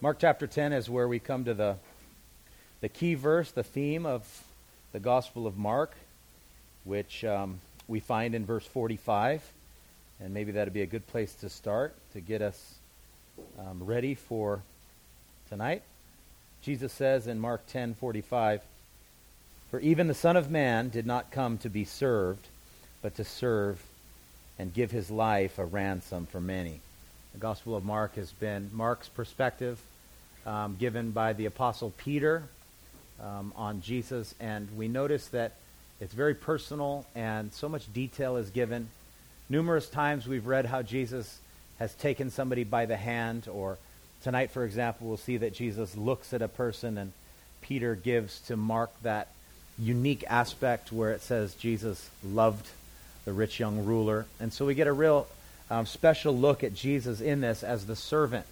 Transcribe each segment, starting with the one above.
Mark chapter 10 is where we come to the key verse, the theme of the Gospel of Mark, which we find in verse 45. And maybe that would be a good place to start to get us ready for tonight. Jesus says in Mark 10:45, "For even the Son of Man did not come to be served, but to serve and give his life a ransom for many." The Gospel of Mark has been Mark's perspective given by the Apostle Peter on Jesus, and we notice that it's very personal and so much detail is given. Numerous times we've read how Jesus has taken somebody by the hand, or tonight, for example, we'll see that Jesus looks at a person, and Peter gives to Mark that unique aspect where it says Jesus loved the rich young ruler. And so we get a real special look at Jesus in this as the servant.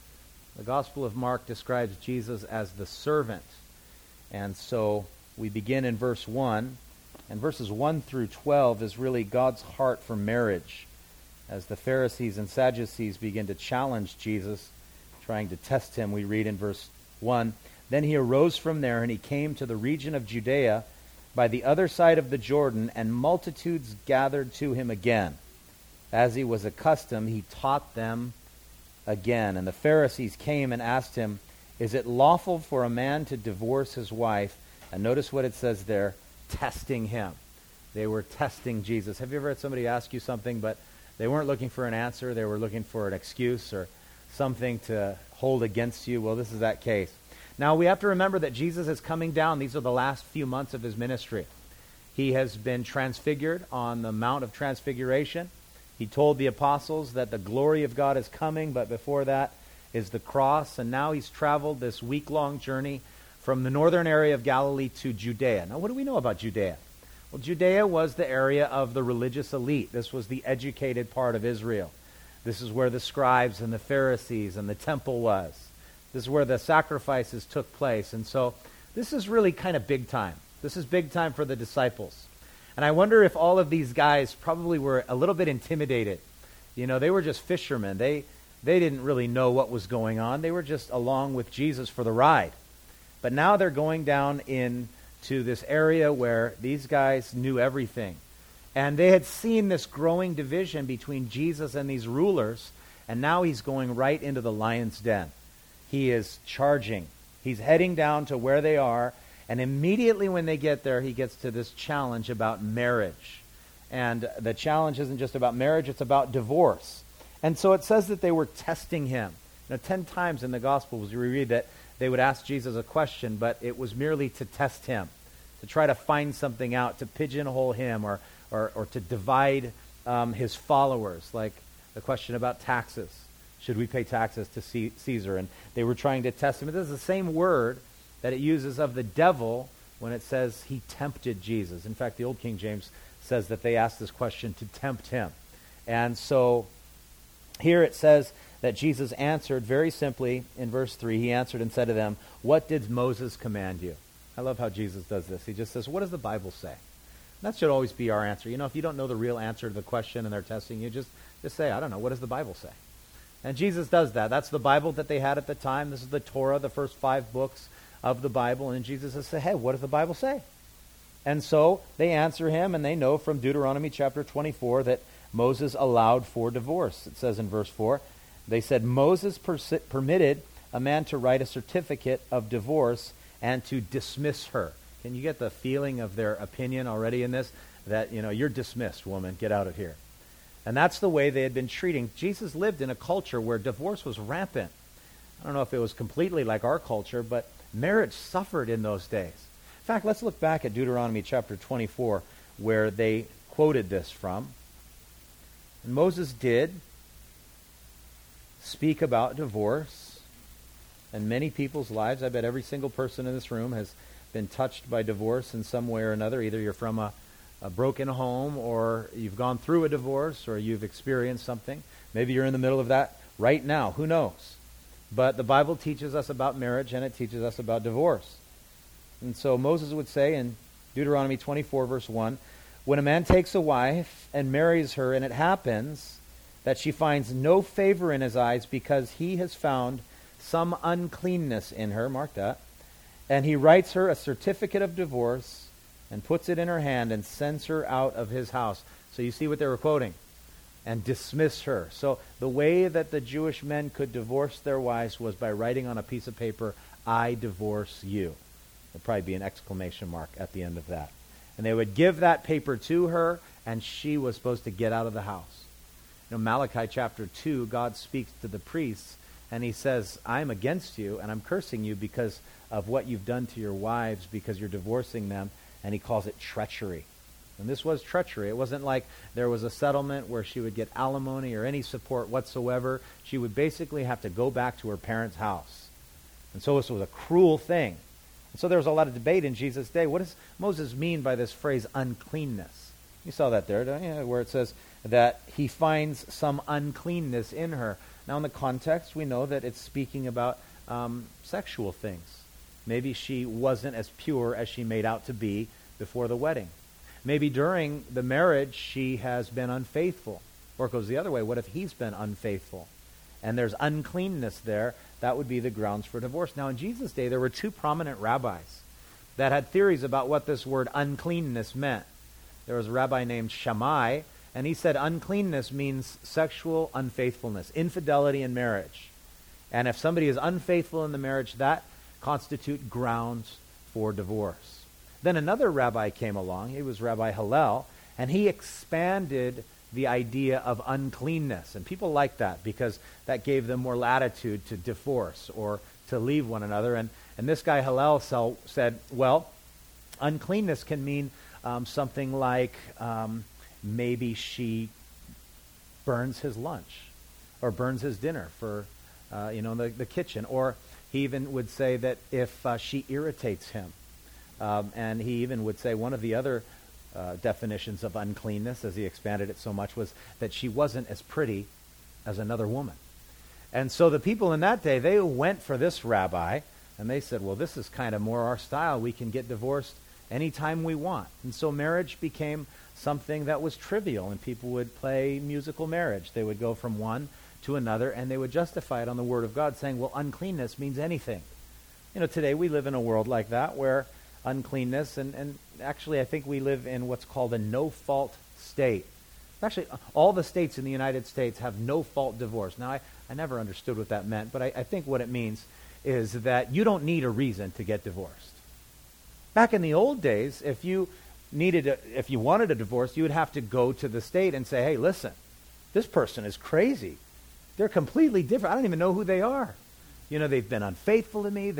The Gospel of Mark describes Jesus as the servant. And so we begin in verse 1. And verses 1 through 12 is really God's heart for marriage, as the Pharisees and Sadducees begin to challenge Jesus, trying to test him. We read in verse 1, "Then he arose from there, and he came to the region of Judea by the other side of the Jordan, and multitudes gathered to him again. As he was accustomed, he taught them again. And the Pharisees came and asked him, 'Is it lawful for a man to divorce his wife?'" And notice what it says there, testing him. They were testing Jesus. Have you ever had somebody ask you something, but they weren't looking for an answer, they were looking for an excuse or something to hold against you? Well, this is that case. Now, we have to remember that Jesus is coming down. These are the last few months of his ministry. He has been transfigured on the Mount of Transfiguration. He told the apostles that the glory of God is coming, but before that is the cross. And now he's traveled this week-long journey from the northern area of Galilee to Judea. Now, what do we know about Judea? Well, Judea was the area of the religious elite. This was the educated part of Israel. This is where the scribes and the Pharisees and the temple was. This is where the sacrifices took place. And so this is really kind of big time. This is big time for the disciples. And I wonder if all of these guys probably were a little bit intimidated. You know, they were just fishermen. They didn't really know what was going on. They were just along with Jesus for the ride. But now they're going down into this area where these guys knew everything. And they had seen this growing division between Jesus and these rulers, and now he's going right into the lion's den. He is charging. He's heading down to where they are, and immediately when they get there, he gets to this challenge about marriage. And the challenge isn't just about marriage, it's about divorce. And so it says that they were testing him. Now, 10 times in the Gospels we read that they would ask Jesus a question, but it was merely to test him, to try to find something out, to pigeonhole him, or to divide his followers, like the question about taxes. Should we pay taxes to Caesar? And they were trying to test him. This is the same word that it uses of the devil when it says he tempted Jesus. In fact, the Old King James says that they asked this question to tempt him. And so here it says that Jesus answered very simply in verse 3. He answered and said to them, "What did Moses command you?" I love how Jesus does this. He just says, what does the Bible say? That should always be our answer. You know, if you don't know the real answer to the question and they're testing you, just say, I don't know, what does the Bible say? And Jesus does that. That's the Bible that they had at the time. This is the Torah, the first 5 books of the Bible. And Jesus says, hey, what does the Bible say? And so they answer him, and they know from Deuteronomy chapter 24 that Moses allowed for divorce. It says in verse 4, they said, "Moses permitted a man to write a certificate of divorce and to dismiss her." Can you get the feeling of their opinion already in this? That, you know, you're dismissed, woman, get out of here. And that's the way they had been treating. Jesus lived in a culture where divorce was rampant. I don't know if it was completely like our culture, but marriage suffered in those days. In fact, let's look back at Deuteronomy chapter 24, where they quoted this from. And Moses did speak about divorce in many people's lives. I bet every single person in this room has been touched by divorce in some way or another. Either you're from a broken home, or you've gone through a divorce, or you've experienced something. Maybe you're in the middle of that right now. Who knows? But the Bible teaches us about marriage, and it teaches us about divorce. And so Moses would say in Deuteronomy 24, verse 1, "When a man takes a wife and marries her, and it happens that she finds no favor in his eyes because he has found some uncleanness in her, mark that, and he writes her a certificate of divorce and puts it in her hand and sends her out of his house. So you see what they were quoting. And dismiss her. So the way that the Jewish men could divorce their wives was by writing on a piece of paper, I divorce you. There'd probably be an exclamation mark at the end of that. And they would give that paper to her, and she was supposed to get out of the house. You know, Malachi chapter 2, God speaks to the priests, and he says, I'm against you, and I'm cursing you because of what you've done to your wives, because you're divorcing them, and he calls it treachery. And this was treachery. It wasn't like there was a settlement where she would get alimony or any support whatsoever. She would basically have to go back to her parents' house. And so this was a cruel thing. And so there was a lot of debate in Jesus' day. What does Moses mean by this phrase, uncleanness? You saw that there, don't you? Where it says that he finds some uncleanness in her. Now in the context, we know that it's speaking about sexual things. Maybe she wasn't as pure as she made out to be before the wedding. Maybe during the marriage she has been unfaithful. Or it goes the other way. What if he's been unfaithful? And there's uncleanness there. That would be the grounds for divorce. Now in Jesus' day, there were two prominent rabbis that had theories about what this word uncleanness meant. There was a rabbi named Shammai, and he said uncleanness means sexual unfaithfulness, infidelity in marriage. And if somebody is unfaithful in the marriage, that constitute grounds for divorce. Then another rabbi came along. He was Rabbi Hillel, and he expanded the idea of uncleanness. And people liked that because that gave them more latitude to divorce or to leave one another. And this guy Hillel said, well, uncleanness can mean something like maybe she burns his lunch or burns his dinner for, the kitchen. Or he even would say that if she irritates him. And he even would say one of the other definitions of uncleanness, as he expanded it so much, was that she wasn't as pretty as another woman. And so the people in that day, they went for this rabbi, and they said, well, this is kind of more our style. We can get divorced anytime we want. And so marriage became something that was trivial, and people would play musical marriage. They would go from one to another, and they would justify it on the Word of God, saying, well, uncleanness means anything. You know, today we live in a world like that where uncleanness, and actually I think we live in what's called a no-fault state. Actually, all the states in the United States have no-fault divorce. Now, I never understood what that meant, but I think what it means is that you don't need a reason to get divorced. Back in the old days, if you wanted a divorce, you would have to go to the state and say, hey, listen, this person is crazy. They're completely different. I don't even know who they are. You know, they've been unfaithful to me.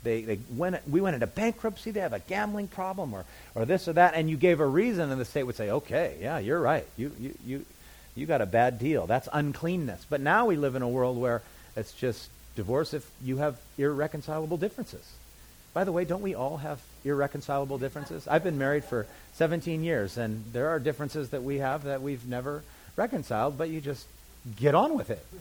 We went into bankruptcy. They have a gambling problem or this or that. And you gave a reason, and the state would say, okay, yeah, you're right. You got a bad deal. That's uncleanness. But now we live in a world where it's just divorce if you have irreconcilable differences. By the way, don't we all have irreconcilable differences? I've been married for 17 years, and there are differences that we have that we've never reconciled, but you just get on with it.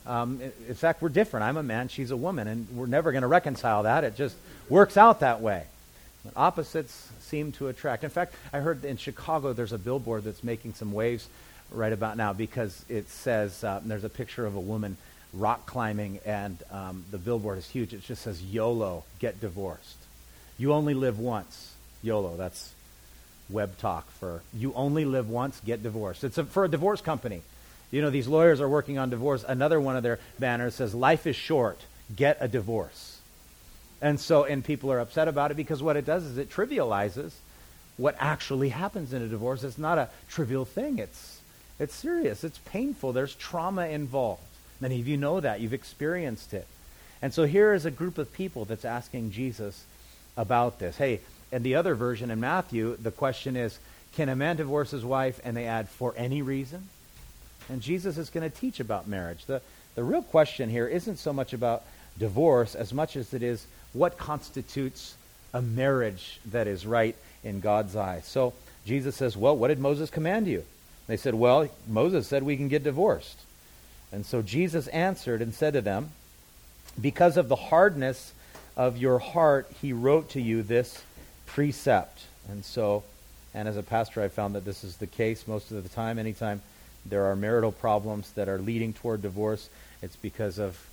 In fact, we're different. I'm a man, she's a woman, and we're never going to reconcile that. It just works out that way. But opposites seem to attract. In fact, I heard in Chicago there's a billboard that's making some waves right about now because it says, there's a picture of a woman rock climbing, and the billboard is huge. It just says, YOLO, get divorced. You only live once. YOLO, that's web talk for you only live once, get divorced. It's for a divorce company. You know, these lawyers are working on divorce. Another one of their banners says, life is short, get a divorce. And people are upset about it because what it does is it trivializes what actually happens in a divorce. It's not a trivial thing. It's serious. It's painful. There's trauma involved. Many of you know that. You've experienced it. And so here is a group of people that's asking Jesus about this. Hey, in the other version in Matthew, the question is, can a man divorce his wife? And they add, for any reason? And Jesus is going to teach about marriage. The real question here isn't so much about divorce as much as it is what constitutes a marriage that is right in God's eyes. So Jesus says, well, what did Moses command you? They said, well, Moses said we can get divorced. And so Jesus answered and said to them, because of the hardness of your heart, he wrote to you this precept. And as a pastor, I found that this is the case most of the time. Anytime there are marital problems that are leading toward divorce, it's because of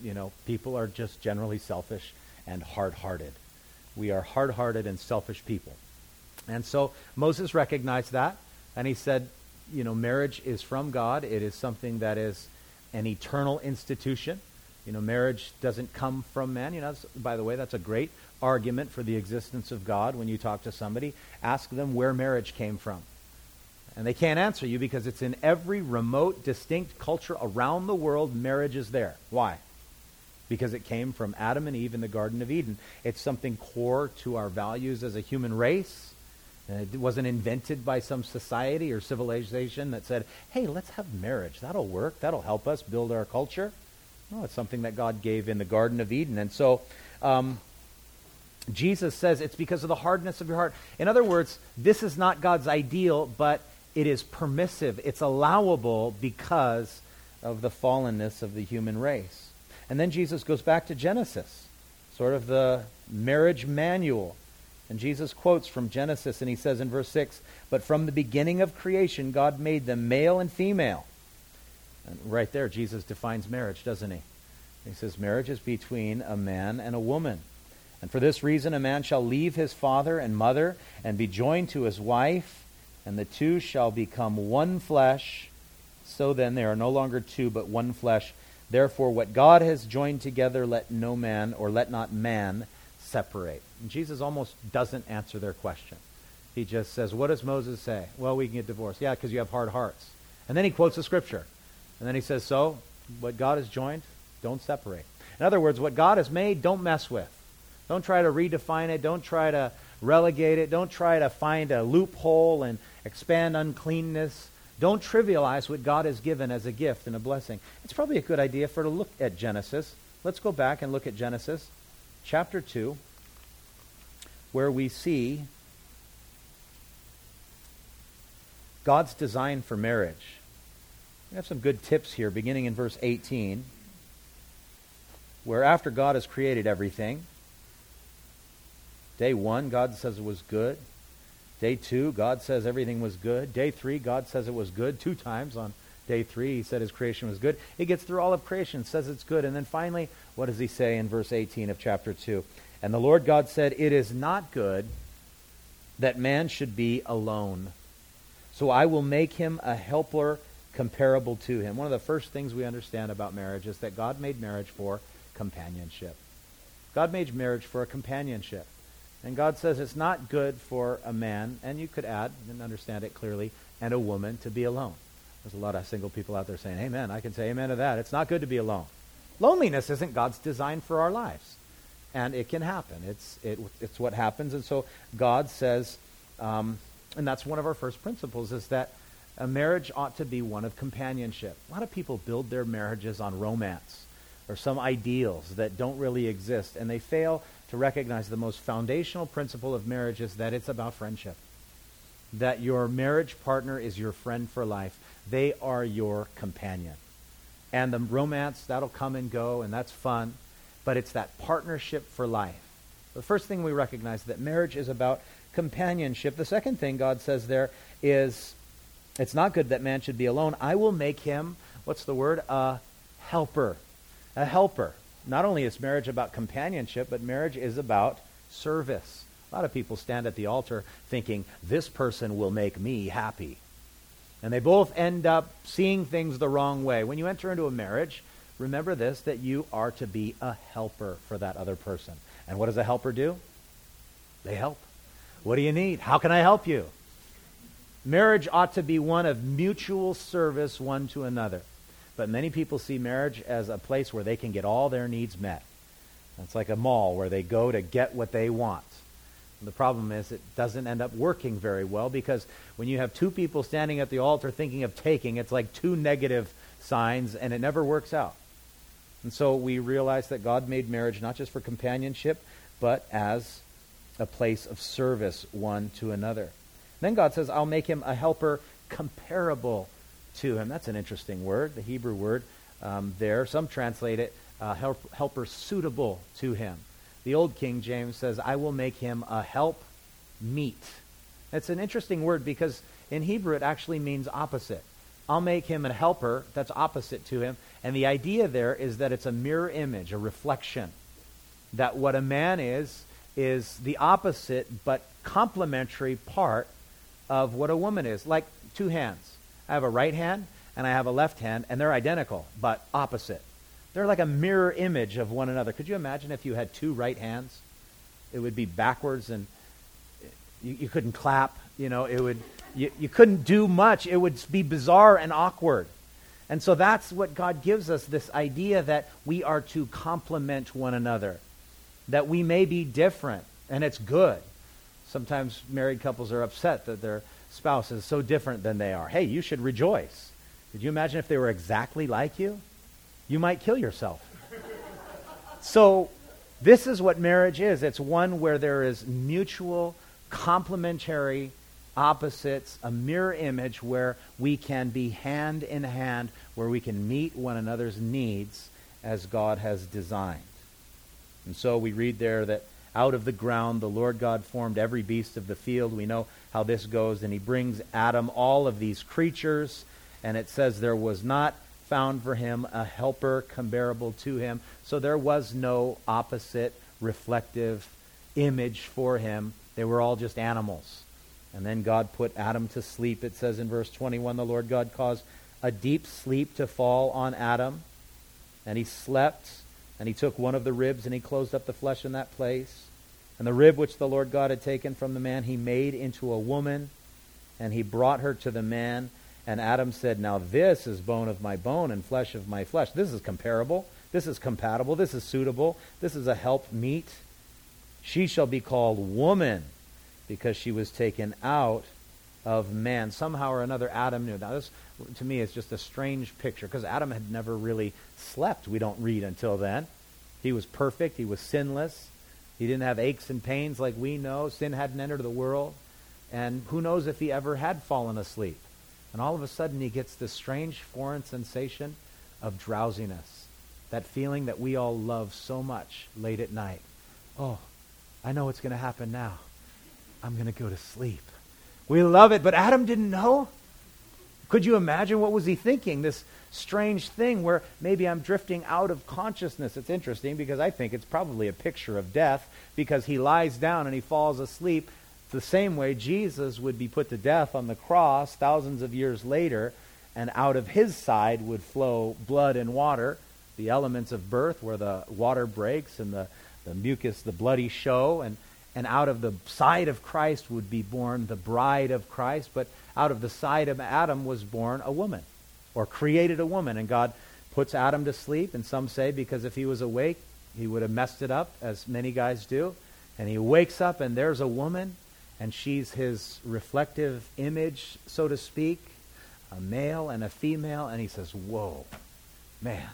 people are just generally selfish and hard-hearted. We are hard-hearted and selfish people. And so Moses recognized that, and he said, marriage is from God. It is something that is an eternal institution. Marriage doesn't come from man. By the way, that's a great argument for the existence of God. When you talk to somebody, ask them where marriage came from. And they can't answer you because it's in every remote, distinct culture around the world, marriage is there. Why? Because it came from Adam and Eve in the Garden of Eden. It's something core to our values as a human race. It wasn't invented by some society or civilization that said, hey, let's have marriage. That'll work. That'll help us build our culture. No, it's something that God gave in the Garden of Eden. And so Jesus says it's because of the hardness of your heart. In other words, this is not God's ideal, but it is permissive. It's allowable because of the fallenness of the human race. And then Jesus goes back to Genesis, sort of the marriage manual. And Jesus quotes from Genesis, and he says in verse 6, "But from the beginning of creation, God made them male and female." And right there, Jesus defines marriage, doesn't he? He says marriage is between a man and a woman. "And for this reason, a man shall leave his father and mother and be joined to his wife, and the two shall become one flesh. So then they are no longer two, but one flesh. Therefore, what God has joined together, let no man, or let not man, separate." And Jesus almost doesn't answer their question. He just says, what does Moses say? Well, we can get divorced. Yeah, because you have hard hearts. And then he quotes the scripture. And then he says, so, what God has joined, don't separate. In other words, what God has made, don't mess with. Don't try to redefine it. Don't try to relegate it. Don't try to find a loophole and expand uncleanness. Don't trivialize what God has given as a gift and a blessing. It's probably a good idea to look at Genesis. Let's go back and look at Genesis chapter 2, where we see God's design for marriage. We have some good tips here, beginning in verse 18, where after God has created everything, day 1, God says it was good. Day 2, God says everything was good. Day 3, God says it was good. 2 times on day 3, he said his creation was good. He gets through all of creation, says it's good. And then finally, what does he say in verse 18 of chapter 2? "And the Lord God said, it is not good that man should be alone. So I will make him a helper comparable to him." One of the first things we understand about marriage is that God made marriage for companionship. God made marriage for a companionship. And God says it's not good for a man, and you could add, and understand it clearly, and a woman to be alone. There's a lot of single people out there saying, amen, I can say amen to that. It's not good to be alone. Loneliness isn't God's design for our lives. And it can happen. It's what happens. And so God says, and that's one of our first principles, is that a marriage ought to be one of companionship. A lot of people build their marriages on romance or some ideals that don't really exist, and they fail to recognize the most foundational principle of marriage is that it's about friendship. That your marriage partner is your friend for life. They are your companion. And the romance, that'll come and go, and that's fun, but it's that partnership for life. The first thing we recognize is that marriage is about companionship. The second thing God says there is, it's not good that man should be alone. I will make him, what's the word? A helper. A helper. Not only is marriage about companionship, but marriage is about service. A lot of people stand at the altar thinking, this person will make me happy. And they both end up seeing things the wrong way. When you enter into a marriage, remember this, that you are to be a helper for that other person. And what does a helper do? They help. What do you need? How can I help you? Marriage ought to be one of mutual service one to another. But many people see marriage as a place where they can get all their needs met. It's like a mall where they go to get what they want. And the problem is it doesn't end up working very well, because when you have two people standing at the altar thinking of taking, it's like two negative signs, and it never works out. And so we realize that God made marriage not just for companionship, but as a place of service one to another. Then God says, I'll make him a helper comparable to him. That's an interesting word, the Hebrew word there. Some translate it helper suitable to him. The old King James says, I will make him a help meet. It's an interesting word because in Hebrew it actually means opposite. I'll make him a helper that's opposite to him. And the idea there is that it's a mirror image, a reflection. That what a man is the opposite but complementary part of what a woman is. Like two hands. I have a right hand and I have a left hand, and they're identical but opposite. They're like a mirror image of one another. Could you imagine if you had two right hands? It would be backwards, and you couldn't clap. You couldn't do much. It would be bizarre and awkward. And so that's what God gives us, this idea that we are to complement one another, that we may be different, and it's good. Sometimes married couples are upset that their spouse is so different than they are. Hey, you should rejoice. Could you imagine if they were exactly like you? You might kill yourself. So this is what marriage is. It's one where there is mutual, complementary opposites, a mirror image where we can be hand in hand, where we can meet one another's needs as God has designed. And so we read there that out of the ground the Lord God formed every beast of the field. We know how this goes. And he brings Adam all of these creatures, and it says there was not found for him a helper comparable to him. So there was no opposite reflective image for him. They were all just animals. And then God put Adam to sleep. It says in verse 21, the Lord God caused a deep sleep to fall on Adam, and he slept, and he took one of the ribs, and he closed up the flesh in that place. And the rib which the Lord God had taken from the man, he made into a woman, and he brought her to the man. And Adam said, now this is bone of my bone and flesh of my flesh. This is comparable. This is compatible. This is suitable. This is a help meet. She shall be called woman, because she was taken out of man. Somehow or another, Adam knew. Now this, to me, is just a strange picture, because Adam had never really slept. We don't read until then. He was perfect. He was sinless. He didn't have aches and pains like we know. Sin hadn't entered the world. And who knows if he ever had fallen asleep. And all of a sudden he gets this strange foreign sensation of drowsiness. That feeling that we all love so much late at night. Oh, I know what's going to happen now. I'm going to go to sleep. We love it, but Adam didn't know. Could you imagine what was he thinking? This strange thing where maybe I'm drifting out of consciousness. It's interesting because I think it's probably a picture of death, because he lies down and he falls asleep the same way Jesus would be put to death on the cross thousands of years later, and out of his side would flow blood and water, the elements of birth where the water breaks and the mucus, the bloody show, and out of the side of Christ would be born the bride of Christ, but out of the side of Adam was born a woman, or created a woman. And God puts Adam to sleep, and some say because if he was awake, he would have messed it up, as many guys do. And he wakes up, and there's a woman, and she's his reflective image, so to speak, a male and a female, and he says, whoa, man,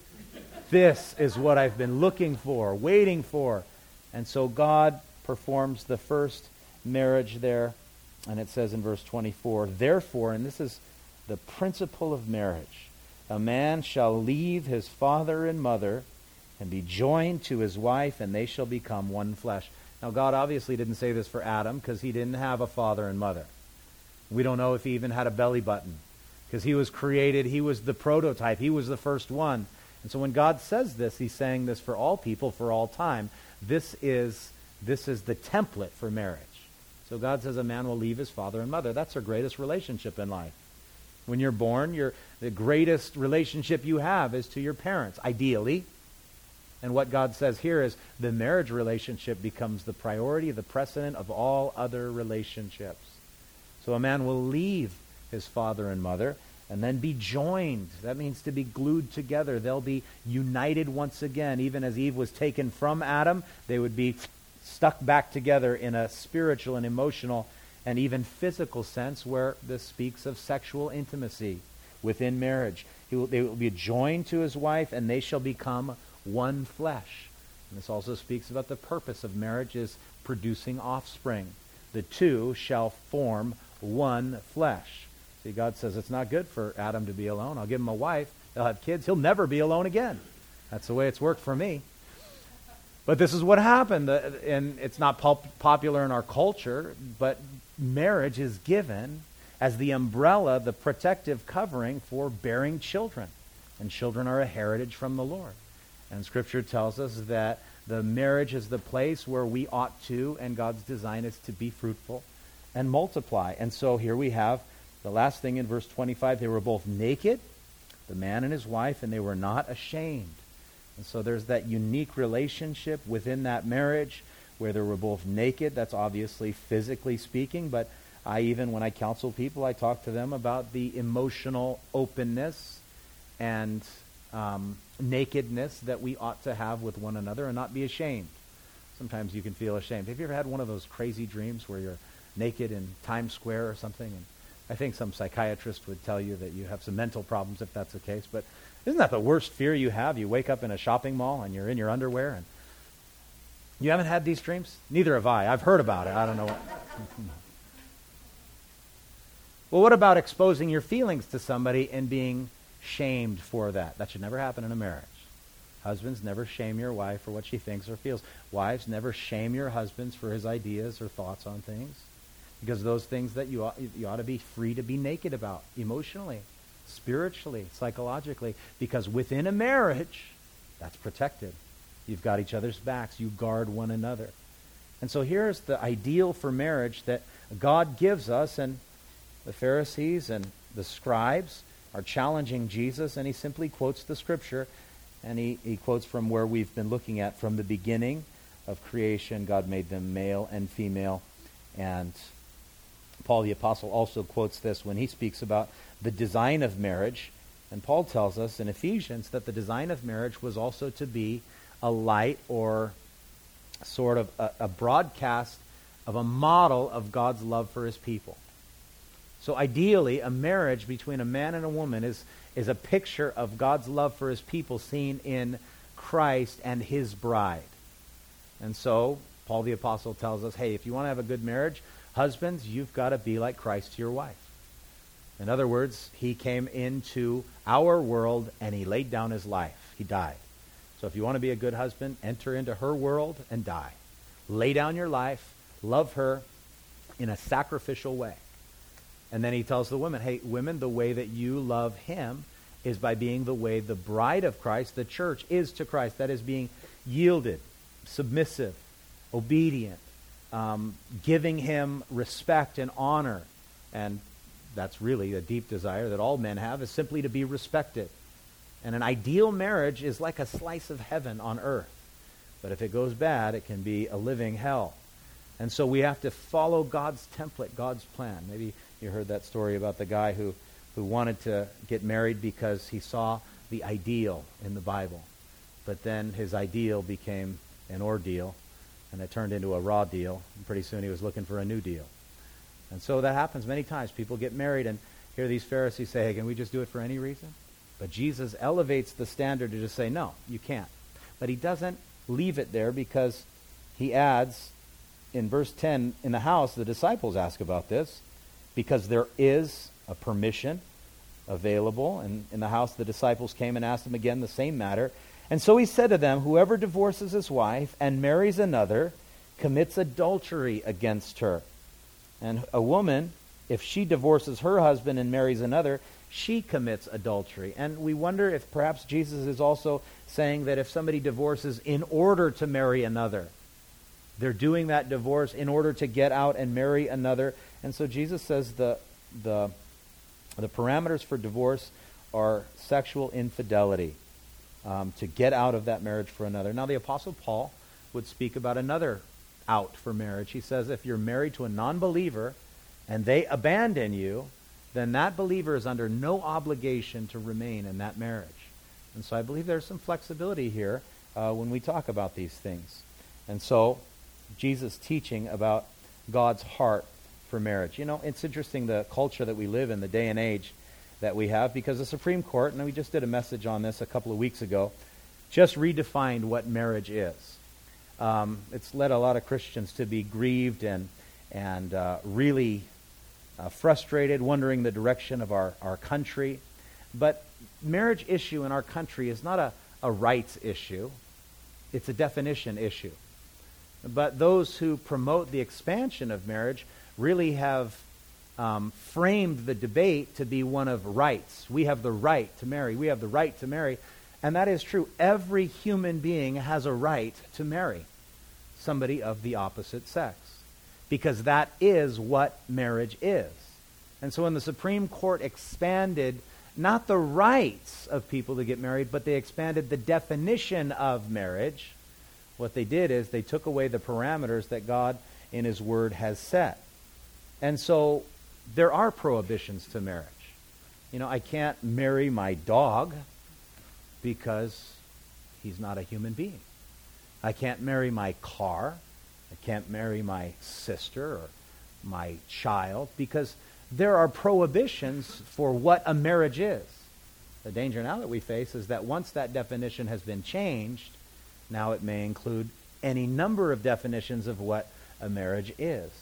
this is what I've been looking for, waiting for. And so God performs the first marriage there, and it says in verse 24, therefore, and this is the principle of marriage, a man shall leave his father and mother and be joined to his wife, and they shall become one flesh. Now, God obviously didn't say this for Adam because he didn't have a father and mother. We don't know if he even had a belly button because he was created. He was the prototype. He was the first one. And so when God says this, he's saying this for all people, for all time. This is the template for marriage. So God says a man will leave his father and mother. That's our greatest relationship in life. When you're born, the greatest relationship you have is to your parents, ideally. And what God says here is the marriage relationship becomes the priority, the precedent of all other relationships. So a man will leave his father and mother and then be joined. That means to be glued together. They'll be united once again. Even as Eve was taken from Adam, they would be stuck back together in a spiritual and emotional and even physical sense, where this speaks of sexual intimacy within marriage. They will be joined to his wife, and they shall become one flesh. And this also speaks about the purpose of marriage is producing offspring. The two shall form one flesh. See, God says it's not good for Adam to be alone. I'll give him a wife. They'll have kids. He'll never be alone again. That's the way it's worked for me. But this is what happened. And it's not popular in our culture, but marriage is given as the umbrella, the protective covering for bearing children. And children are a heritage from the Lord. And Scripture tells us that the marriage is the place where we ought to, and God's design is to be fruitful and multiply. And so here we have the last thing in verse 25. They were both naked, the man and his wife, and they were not ashamed. And so there's that unique relationship within that marriage where they were both naked. That's obviously physically speaking, but when I counsel people, I talk to them about the emotional openness and nakedness that we ought to have with one another and not be ashamed. Sometimes you can feel ashamed. Have you ever had one of those crazy dreams where you're naked in Times Square or something? And I think some psychiatrist would tell you that you have some mental problems if that's the case. But isn't that the worst fear you have? You wake up in a shopping mall and you're in your underwear. And you haven't had these dreams? Neither have I. I've heard about it. I don't know what. Well, what about exposing your feelings to somebody and being shamed for that? That should never happen in a marriage. Husbands, never shame your wife for what she thinks or feels. Wives, never shame your husbands for his ideas or thoughts on things. Because those things that you ought to be free to be naked about, emotionally, spiritually, psychologically. Because within a marriage, that's protected. You've got each other's backs. You guard one another. And so here's the ideal for marriage that God gives us. And the Pharisees and the scribes are challenging Jesus, and he simply quotes the Scripture. And he quotes from where we've been looking at. From the beginning of creation, God made them male and female. And Paul the Apostle also quotes this when he speaks about the design of marriage. And Paul tells us in Ephesians that the design of marriage was also to be a light or sort of a broadcast of a model of God's love for his people. So ideally, a marriage between a man and a woman is a picture of God's love for his people seen in Christ and his bride. And so Paul the Apostle tells us, hey, if you want to have a good marriage, husbands, you've got to be like Christ to your wife. In other words, he came into our world and he laid down his life. He died. So if you want to be a good husband, enter into her world and die. Lay down your life, love her in a sacrificial way. And then he tells the women, hey, women, the way that you love him is by being the way the bride of Christ, the church, is to Christ. That is being yielded, submissive, obedient, giving him respect and honor. And that's really a deep desire that all men have, is simply to be respected. And an ideal marriage is like a slice of heaven on earth. But if it goes bad, it can be a living hell. And so we have to follow God's template, God's plan. Maybe you heard that story about the guy who wanted to get married because he saw the ideal in the Bible. But then his ideal became an ordeal, and it turned into a raw deal. And pretty soon he was looking for a new deal. And so that happens many times. People get married, and here these Pharisees say, hey, can we just do it for any reason? But Jesus elevates the standard to just say, no, you can't. But he doesn't leave it there, because he adds in verse 10, in the house, the disciples ask about this, because there is a permission available. And in the house, the disciples came and asked him again the same matter. And so he said to them, whoever divorces his wife and marries another commits adultery against her. And a woman, if she divorces her husband and marries another, she commits adultery. And we wonder if perhaps Jesus is also saying that if somebody divorces in order to marry another, they're doing that divorce in order to get out and marry another. And so Jesus says the parameters for divorce are sexual infidelity, to get out of that marriage for another. Now the Apostle Paul would speak about another out for marriage. He says if you're married to a non-believer and they abandon you, then that believer is under no obligation to remain in that marriage. And so I believe there's some flexibility here when we talk about these things. And so Jesus' teaching about God's heart for marriage. You know, it's interesting the culture that we live in, the day and age that we have, because the Supreme Court, and we just did a message on this a couple of weeks ago, just redefined what marriage is. It's led a lot of Christians to be grieved and really frustrated, wondering the direction of our country. But marriage issue in our country is not a rights issue. It's a definition issue. But those who promote the expansion of marriage really have framed the debate to be one of rights. We have the right to marry. We have the right to marry. And that is true. Every human being has a right to marry somebody of the opposite sex, because that is what marriage is. And so when the Supreme Court expanded not the rights of people to get married, but they expanded the definition of marriage, what they did is they took away the parameters that God in His Word has set. And so there are prohibitions to marriage. I can't marry my dog because he's not a human being. I can't marry my car. I can't marry my sister or my child because there are prohibitions for what a marriage is. The danger now that we face is that once that definition has been changed, now it may include any number of definitions of what a marriage is.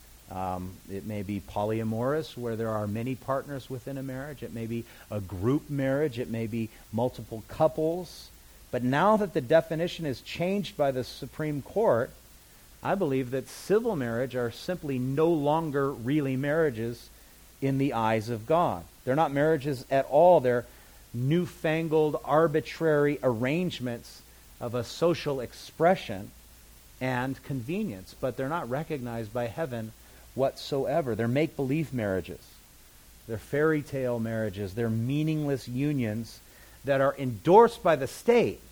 It may be polyamorous, where there are many partners within a marriage. It may be a group marriage. It may be multiple couples. But now that the definition is changed by the Supreme Court, I believe that civil marriage are simply no longer really marriages in the eyes of God. They're not marriages at all. They're newfangled, arbitrary arrangements of a social expression and convenience, but they're not recognized by heaven whatsoever. They're make-believe marriages. They're fairy tale marriages. They're meaningless unions that are endorsed by the state,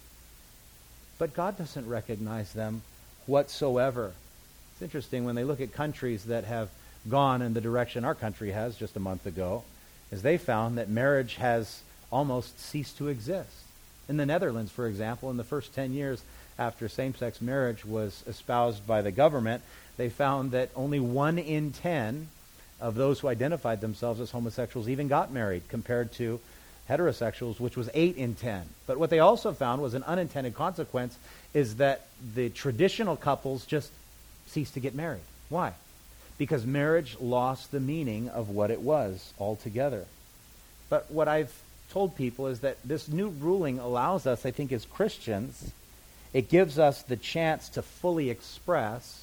but God doesn't recognize them whatsoever. It's interesting when they look at countries that have gone in the direction our country has just a month ago, is they found that marriage has almost ceased to exist. In the Netherlands, for example, in the first 10 years after same-sex marriage was espoused by the government, they found that only 1 in 10 of those who identified themselves as homosexuals even got married, compared to heterosexuals, which was 8 in 10. But what they also found was an unintended consequence is that the traditional couples just ceased to get married. Why? Because marriage lost the meaning of what it was altogether. But what I've told people is that this new ruling allows us, I think, as Christians, it gives us the chance to fully express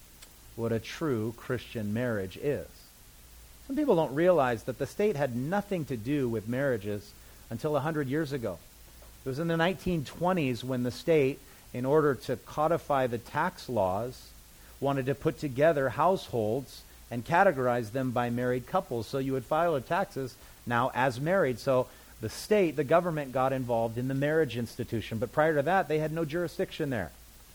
what a true Christian marriage is. Some people don't realize that the state had nothing to do with marriages until 100 years ago. It was in the 1920s when the state, in order to codify the tax laws, wanted to put together households and categorize them by married couples. So you would file your taxes now as married. So the state, the government, got involved in the marriage institution. But prior to that, they had no jurisdiction there.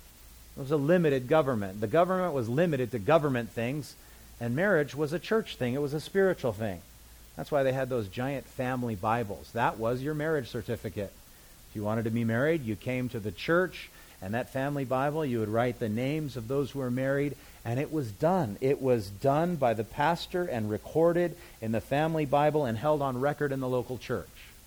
It was a limited government. The government was limited to government things, and marriage was a church thing. It was a spiritual thing. That's why they had those giant family Bibles. That was your marriage certificate. If you wanted to be married, you came to the church, and that family Bible, you would write the names of those who were married, and it was done. It was done by the pastor and recorded in the family Bible and held on record in the local church.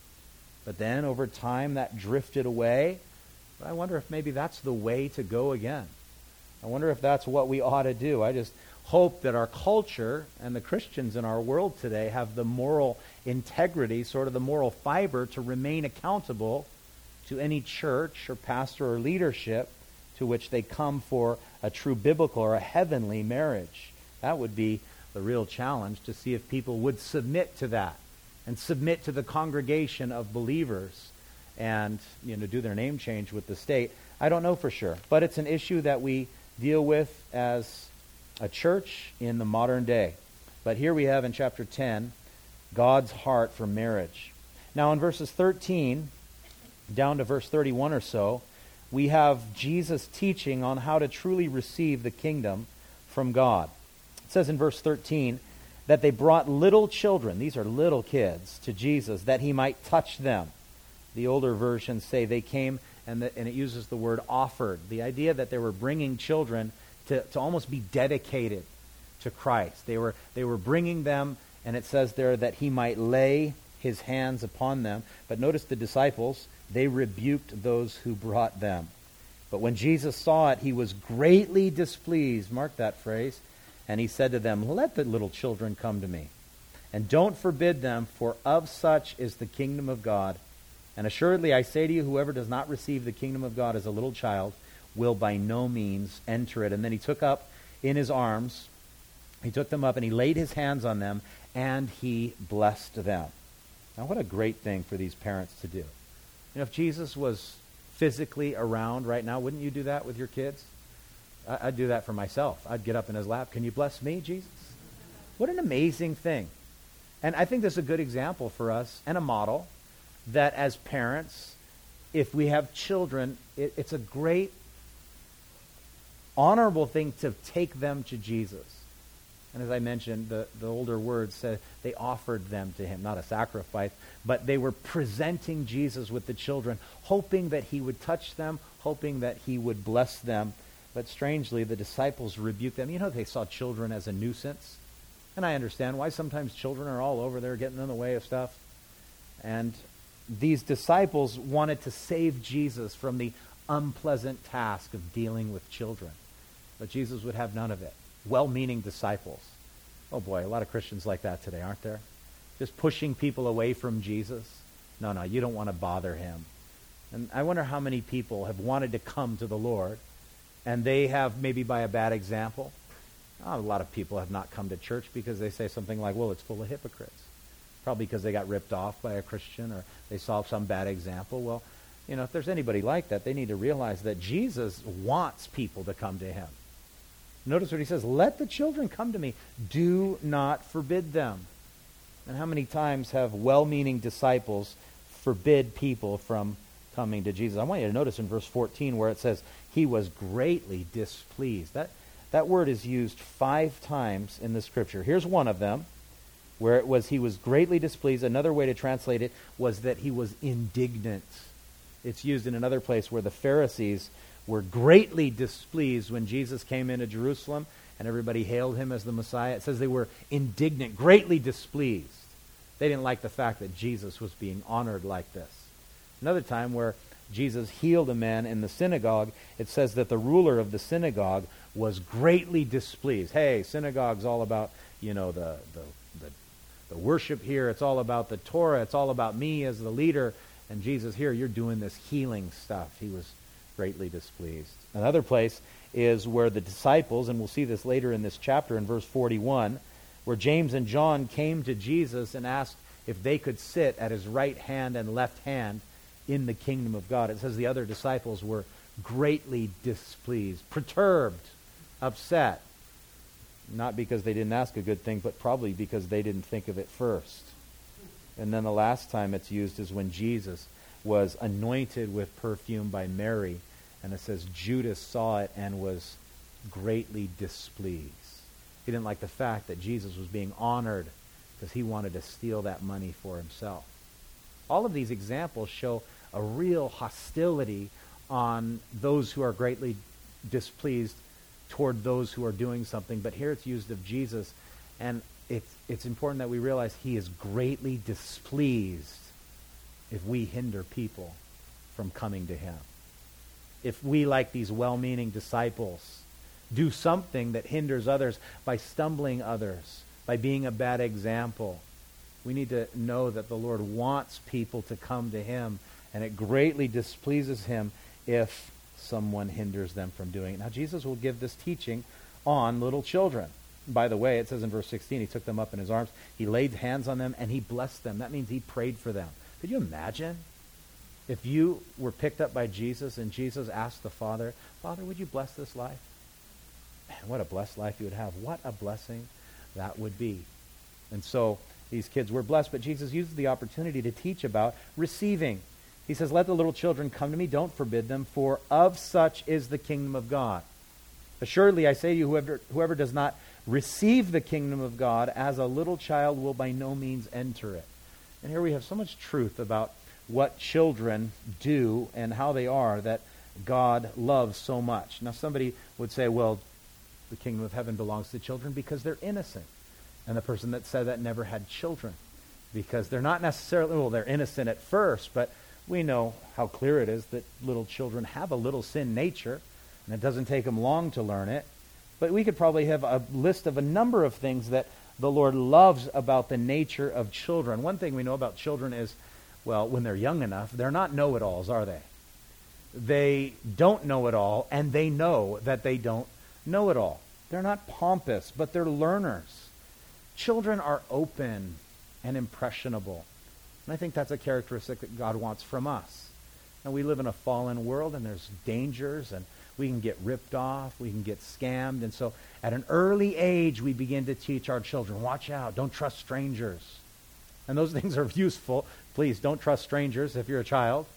But then, over time, that drifted away. But I wonder if maybe that's the way to go again. I wonder if that's what we ought to do. I just hope that our culture and the Christians in our world today have the moral integrity, sort of the moral fiber, to remain accountable to any church or pastor or leadership to which they come for a true biblical or a heavenly marriage. That would be the real challenge, to see if people would submit to that and submit to the congregation of believers and do their name change with the state. I don't know for sure, but it's an issue that we deal with as a church in the modern day. But here we have in chapter 10, God's heart for marriage. Now in verses 13 down to verse 31 or so, we have Jesus teaching on how to truly receive the kingdom from God. It says in verse 13 that they brought little children, these are little kids, to Jesus that he might touch them. The older versions say they came, and it uses the word offered. The idea that they were bringing children to almost be dedicated to Christ. They were bringing them, and it says there that he might lay his hands upon them. But notice the disciples, they rebuked those who brought them. But when Jesus saw it, he was greatly displeased. Mark that phrase. And he said to them, "Let the little children come to me, and don't forbid them, for of such is the kingdom of God. And assuredly I say to you, whoever does not receive the kingdom of God as a little child will by no means enter it." And then he took up in his arms He took them up and he laid his hands on them and he blessed them. Now, what a great thing for these parents to do. If Jesus was physically around right now, wouldn't you do that with your kids? I'd do that for myself. I'd get up in his lap. Can you bless me, Jesus? What an amazing thing. And I think this is a good example for us and a model that as parents, if we have children, it's a great, honorable thing to take them to Jesus. And as I mentioned, the older words said they offered them to him, not a sacrifice, but they were presenting Jesus with the children, hoping that he would touch them, hoping that he would bless them. But strangely, the disciples rebuked them. They saw children as a nuisance. And I understand why sometimes children are all over there getting in the way of stuff. And these disciples wanted to save Jesus from the unpleasant task of dealing with children. But Jesus would have none of it. Well-meaning disciples. Oh boy, a lot of Christians like that today, aren't there? Just pushing people away from Jesus. No, you don't want to bother him. And I wonder how many people have wanted to come to the Lord, and they have, maybe by a bad example, a lot of people have not come to church because they say something like, well, it's full of hypocrites. Probably because they got ripped off by a Christian or they saw some bad example. Well, if there's anybody like that, they need to realize that Jesus wants people to come to him. Notice what he says, let the children come to me. Do not forbid them. And how many times have well-meaning disciples forbid people from coming to Jesus? I want you to notice in verse 14 where it says, he was greatly displeased. That word is used 5 times in the scripture. Here's one of them, where it was he was greatly displeased. Another way to translate it was that he was indignant. It's used in another place where the Pharisees were greatly displeased when Jesus came into Jerusalem and everybody hailed him as the Messiah. It says they were indignant, greatly displeased. They didn't like the fact that Jesus was being honored like this. Another time where Jesus healed a man in the synagogue, it says that the ruler of the synagogue was greatly displeased. Hey, synagogue's all about, the worship here. It's all about the Torah. It's all about me as the leader. And Jesus, here, you're doing this healing stuff. He was greatly displeased. Another place is where the disciples, and we'll see this later in this chapter in verse 41, where James and John came to Jesus and asked if they could sit at his right hand and left hand in the kingdom of God. It says the other disciples were greatly displeased, perturbed, upset. Not because they didn't ask a good thing, but probably because they didn't think of it first. And then the last time it's used is when Jesus was anointed with perfume by Mary. And it says Judas saw it and was greatly displeased. He didn't like the fact that Jesus was being honored because he wanted to steal that money for himself. All of these examples show a real hostility on those who are greatly displeased toward those who are doing something. But here it's used of Jesus, and it's important that we realize he is greatly displeased if we hinder people from coming to him. If we, like these well-meaning disciples, do something that hinders others by stumbling others, by being a bad example, we need to know that the Lord wants people to come to him, and it greatly displeases him if someone hinders them from doing it. Now, Jesus will give this teaching on little children. By the way, it says in verse 16, he took them up in his arms, he laid hands on them, and he blessed them. That means he prayed for them. Could you imagine if you were picked up by Jesus and Jesus asked the Father, Father, would you bless this life? Man, what a blessed life you would have. What a blessing that would be. And so these kids were blessed, but Jesus uses the opportunity to teach about receiving. He says, let the little children come to me, don't forbid them, for of such is the kingdom of God. Assuredly, I say to you, whoever does not receive the kingdom of God as a little child will by no means enter it. And here we have so much truth about what children do and how they are that God loves so much. Now, somebody would say, well, the kingdom of heaven belongs to children because they're innocent. And the person that said that never had children because they're not necessarily, well, they're innocent at first, but we know how clear it is that little children have a little sin nature, and it doesn't take them long to learn it. But we could probably have a list of a number of things that the Lord loves about the nature of children. One thing we know about children is, well, when they're young enough, they're not know-it-alls, are they? They don't know it all, and they know that they don't know it all. They're not pompous, but they're learners. Children are open and impressionable. And I think that's a characteristic that God wants from us. And we live in a fallen world, and there's dangers, and we can get ripped off, we can get scammed. And so at an early age, we begin to teach our children, watch out, don't trust strangers. And those things are useful. Please don't trust strangers if you're a child.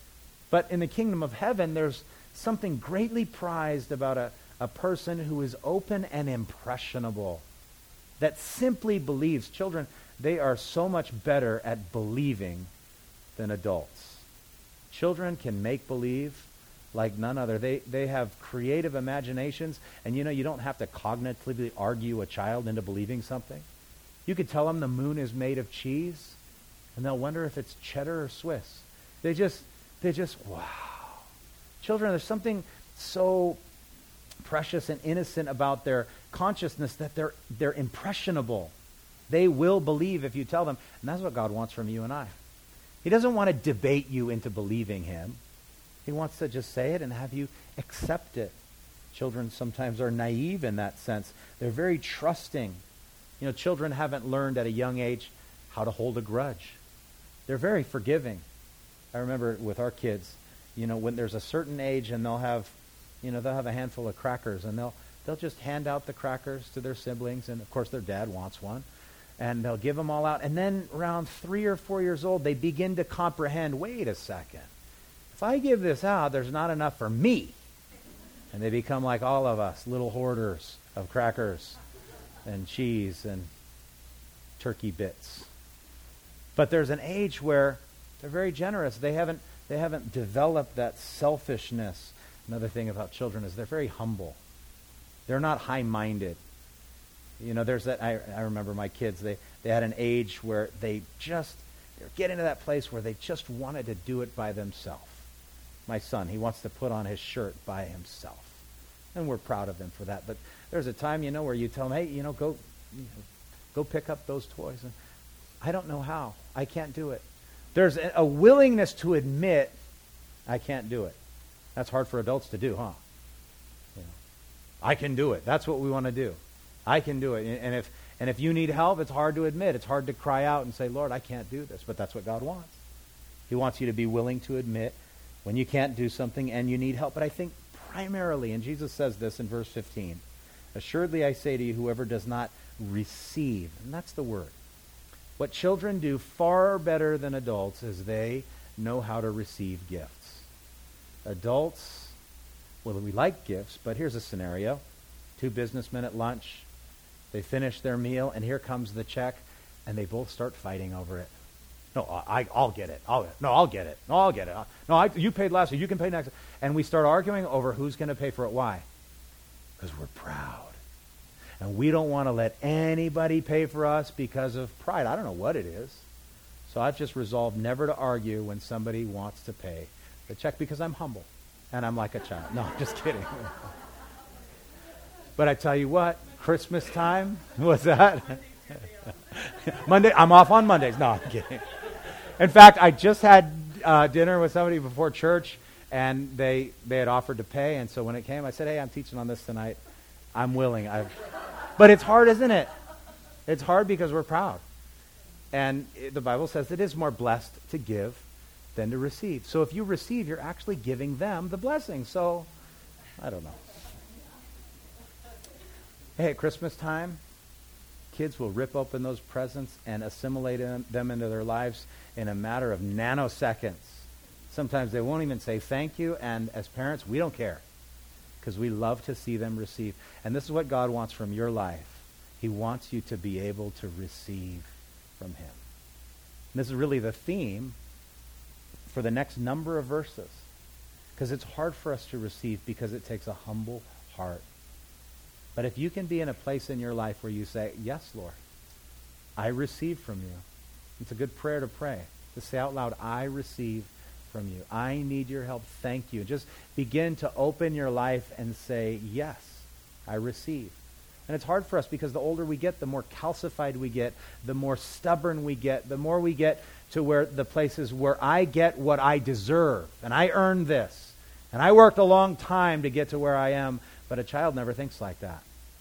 But in the kingdom of heaven, there's something greatly prized about a person who is open and impressionable, that simply believes. Children, they are so much better at believing than adults. Children can make believe like none other. They have creative imaginations, and you don't have to cognitively argue a child into believing something. You could tell them the moon is made of cheese, and they'll wonder if it's cheddar or Swiss. They just, wow. Children, there's something so precious and innocent about their consciousness that they're impressionable. They will believe if you tell them, and that's what God wants from you and I. He doesn't want to debate you into believing him. He wants to just say it and have you accept it. Children sometimes are naive in that sense. They're very trusting. Children haven't learned at a young age how to hold a grudge. They're very forgiving. I remember with our kids, when there's a certain age and they'll have a handful of crackers, and they'll just hand out the crackers to their siblings, and of course their dad wants one, and they'll give them all out. And then around 3 or 4 years old, they begin to comprehend, wait a second, if I give this out, there's not enough for me. And they become like all of us, little hoarders of crackers and cheese and turkey bits. But there's an age where they're very generous. They haven't developed that selfishness. Another thing about children is they're very humble. They're not high-minded. There's that. I remember my kids. They had an age where they're getting to that place where they just wanted to do it by themselves. My son, he wants to put on his shirt by himself, and we're proud of him for that. But there's a time, where you tell him, hey, go pick up those toys. And I don't know how. I can't do it. There's a willingness to admit I can't do it. That's hard for adults to do, huh? I can do it. That's what we want to do. I can do it. And if you need help, it's hard to admit. It's hard to cry out and say, Lord, I can't do this. But that's what God wants. He wants you to be willing to admit when you can't do something and you need help. But I think primarily, and Jesus says this in verse 15, assuredly I say to you, whoever does not receive, and that's the word. What children do far better than adults is they know how to receive gifts. Adults, well, we like gifts, but here's a scenario. 2 businessmen at lunch, they finish their meal, and here comes the check, and they both start fighting over it. No, I'll get it. I'll get it. No, I'll get it. No, you paid last week. You can pay next. And we start arguing over who's going to pay for it. Why? Because we're proud. And we don't want to let anybody pay for us because of pride. I don't know what it is. So I've just resolved never to argue when somebody wants to pay the check because I'm humble. And I'm like a child. No, I'm just kidding. But I tell you what, Christmas time, what's that? Monday, I'm off on Mondays. No, I'm kidding. In fact, I just had dinner with somebody before church, and they had offered to pay. And so when it came, I said, hey, I'm teaching on this tonight. I'm willing. But it's hard, isn't it? It's hard because we're proud. And the Bible says it is more blessed to give than to receive. So if you receive, you're actually giving them the blessing. So, I don't know. Hey, at Christmas time, kids will rip open those presents and assimilate them into their lives in a matter of nanoseconds. Sometimes they won't even say thank you, and as parents, we don't care because we love to see them receive. And this is what God wants from your life. He wants you to be able to receive from him. And this is really the theme for the next number of verses, because it's hard for us to receive because it takes a humble heart. But if you can be in a place in your life where you say, yes, Lord, I receive from you. It's a good prayer to pray, to say out loud, I receive from you. I need your help. Thank you. Just begin to open your life and say, yes, I receive. And it's hard for us because the older we get, the more calcified we get, the more stubborn we get, the more we get to where the places where I get what I deserve, and I earned this, and I worked a long time to get to where I am. But a child never thinks like that.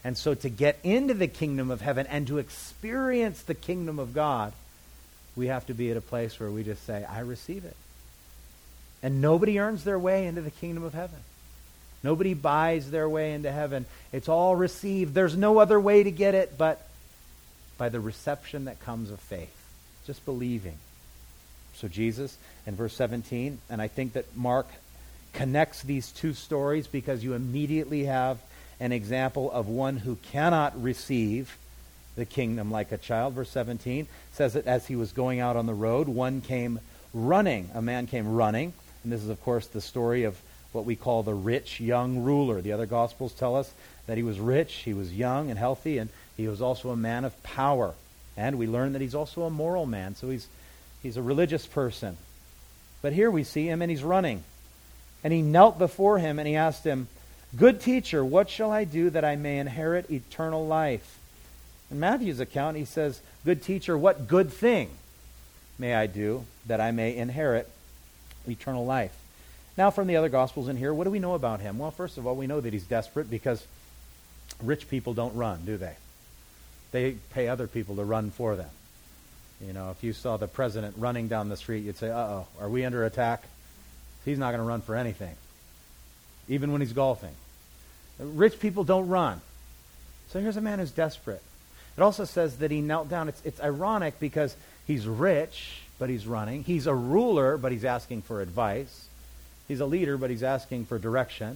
And so to get into the kingdom of heaven and to experience the kingdom of God, we have to be at a place where we just say, I receive it. And nobody earns their way into the kingdom of heaven. Nobody buys their way into heaven. It's all received. There's no other way to get it but by the reception that comes of faith. Just believing. So Jesus, in verse 17, and I think that Mark connects these two stories because you immediately have an example of one who cannot receive the kingdom like a child. Verse 17 says that as he was going out on the road, one came running. A man came running. And this is, of course, the story of what we call the rich young ruler. The other Gospels tell us that he was rich, he was young and healthy, and he was also a man of power. And we learn that he's also a moral man, so he's a religious person. But here we see him, and he's running. And he knelt before him, and he asked him, Good teacher, what shall I do that I may inherit eternal life? In Matthew's account, he says, Good teacher, what good thing may I do that I may inherit eternal life? Now, from the other Gospels in here, what do we know about him? Well, first of all, we know that he's desperate because rich people don't run, do they? They pay other people to run for them. You know, if you saw the president running down the street, you'd say, uh-oh, are we under attack? He's not going to run for anything, even when he's golfing. Rich people don't run. So here's a man who's desperate. It also says that he knelt down. It's ironic because he's rich, but he's running. He's a ruler, but he's asking for advice. He's a leader, but he's asking for direction.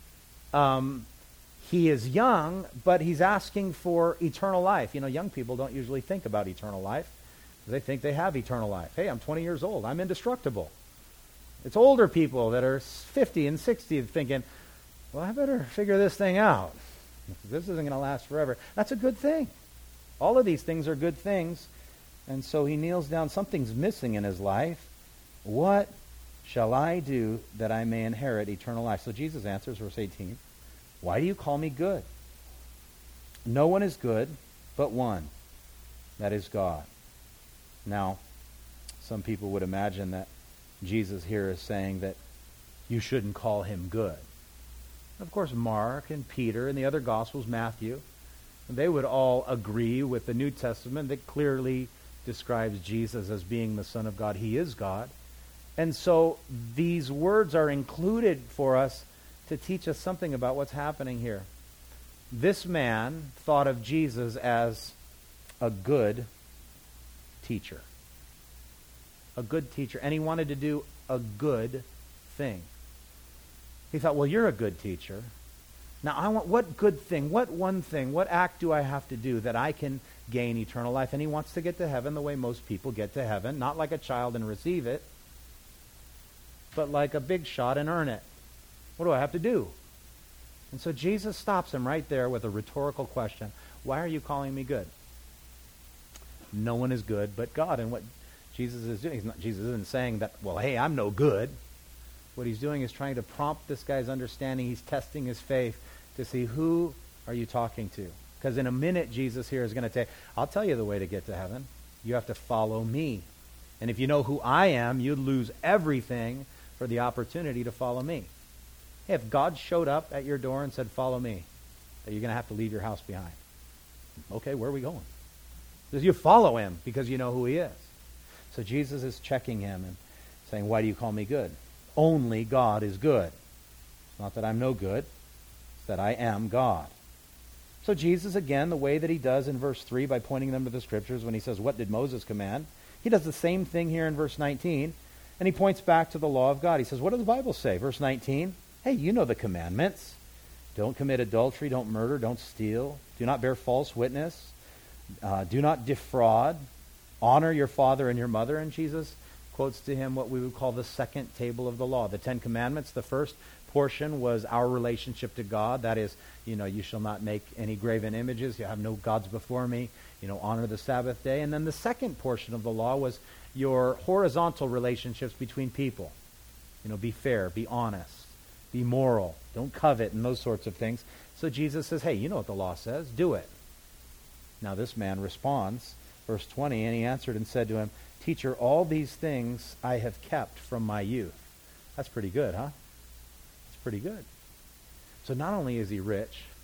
He is young, but he's asking for eternal life. You know, young people don't usually think about eternal life. They think they have eternal life. Hey, I'm 20 years old. I'm indestructible. It's older people that are 50 and 60 thinking, well, I better figure this thing out. This isn't going to last forever. That's a good thing. All of these things are good things. And so he kneels down. Something's missing in his life. What shall I do that I may inherit eternal life? So Jesus answers, verse 18, Why do you call me good? No one is good but one, that is God. Now, some people would imagine that Jesus here is saying that you shouldn't call him good. Of course, Mark and Peter and the other Gospels, Matthew, they would all agree with the New Testament that clearly describes Jesus as being the Son of God. He is God. And so these words are included for us to teach us something about what's happening here. This man thought of Jesus as a good teacher. A good teacher. And he wanted to do a good thing. He thought, well, you're a good teacher. Now, I want what good thing, what one thing, what act do I have to do that I can gain eternal life? And he wants to get to heaven the way most people get to heaven, not like a child and receive it, but like a big shot and earn it. What do I have to do? And so Jesus stops him right there with a rhetorical question. Why are you calling me good? No one is good but God. And what Jesus is doing, Jesus isn't saying that, well, hey, I'm no good. What he's doing is trying to prompt this guy's understanding. He's testing his faith to see, who are you talking to? Because in a minute, Jesus here is going to say, I'll tell you the way to get to heaven. You have to follow me. And if you know who I am, you'd lose everything for the opportunity to follow me. Hey, if God showed up at your door and said, follow me, that you're going to have to leave your house behind. Okay, where are we going? Because you follow him because you know who he is. So Jesus is checking him and saying, why do you call me good? Only God is good. It's not that I'm no good. It's that I am God. So Jesus, again, the way that he does in verse 3 by pointing them to the Scriptures when he says, what did Moses command? He does the same thing here in verse 19. And he points back to the law of God. He says, what does the Bible say? Verse 19, hey, you know the commandments. Don't commit adultery, don't murder, don't steal, do not bear false witness, do not defraud, honor your father and your mother. And Jesus quotes to him what we would call the second table of the law. The Ten Commandments, the first portion was our relationship to God. That is, you shall not make any graven images. You have no gods before me. Honor the Sabbath day. And then the second portion of the law was your horizontal relationships between people. Be fair, be honest, be moral, don't covet, and those sorts of things. So Jesus says, hey, you know what the law says, do it. Now this man responds, verse 20, and he answered and said to him, Teacher, all these things I have kept from my youth. That's pretty good, huh? That's pretty good. So not only is he rich,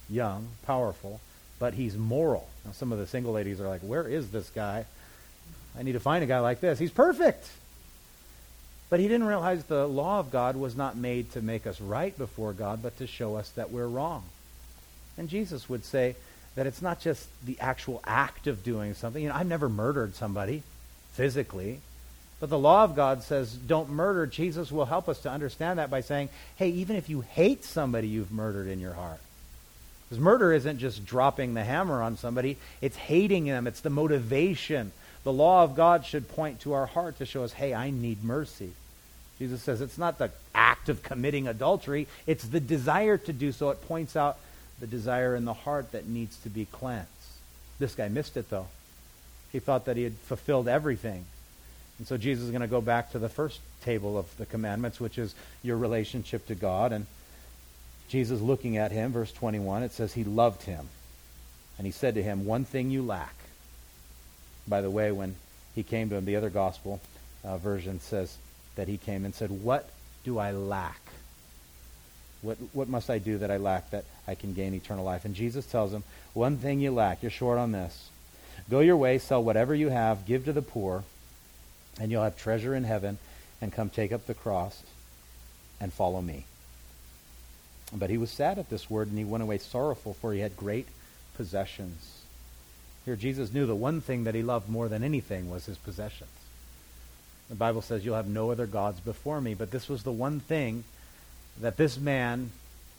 young, powerful, but he's moral. Now, some of the single ladies are like, where is this guy? I need to find a guy like this. He's perfect. But he didn't realize the law of God was not made to make us right before God, but to show us that we're wrong. And Jesus would say that it's not just the actual act of doing something. I've never murdered somebody physically, but the law of God says don't murder. Jesus will help us to understand that by saying, hey, even if you hate somebody, you've murdered in your heart. Because murder isn't just dropping the hammer on somebody, it's hating them, it's the motivation. The law of God should point to our heart to show us, hey, I need mercy. Jesus says it's not the act of committing adultery, it's the desire to do so. It points out the desire in the heart that needs to be cleansed. This guy missed it, though. He thought that he had fulfilled everything. And so Jesus is going to go back to the first table of the commandments, which is your relationship to God. And Jesus looking at him, verse 21, it says he loved him. And he said to him, one thing you lack. By the way, when he came to him, the other gospel version says that he came and said, what do I lack? What must I do that I lack that I can gain eternal life? And Jesus tells him, one thing you lack, you're short on this. Go your way, sell whatever you have, give to the poor, and you'll have treasure in heaven, and come take up the cross and follow me. But he was sad at this word, and he went away sorrowful, for he had great possessions. Here Jesus knew the one thing that he loved more than anything was his possessions. The Bible says you'll have no other gods before me, but this was the one thing that this man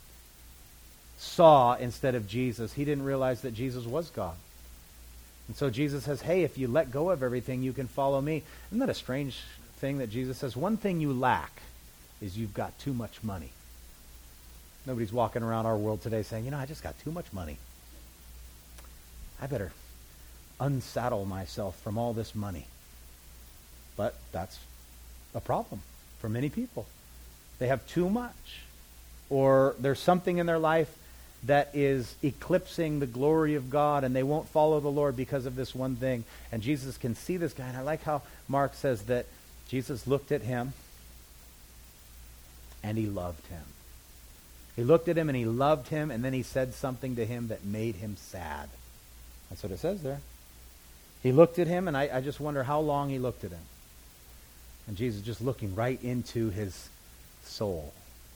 saw instead of Jesus. He didn't realize that Jesus was God. And so Jesus says, hey, if you let go of everything, you can follow me. Isn't that a strange thing that Jesus says? One thing you lack is you've got too much money. Nobody's walking around our world today saying, I just got too much money. I better unsaddle myself from all this money. But that's a problem for many people. They have too much. Or there's something in their life that is eclipsing the glory of God, and they won't follow the Lord because of this one thing. And Jesus can see this guy. And I like how Mark says that Jesus looked at him and he loved him. He looked at him and he loved him, and then he said something to him that made him sad. That's what it says there. He looked at him, and I just wonder how long he looked at him. And Jesus just looking right into his soul.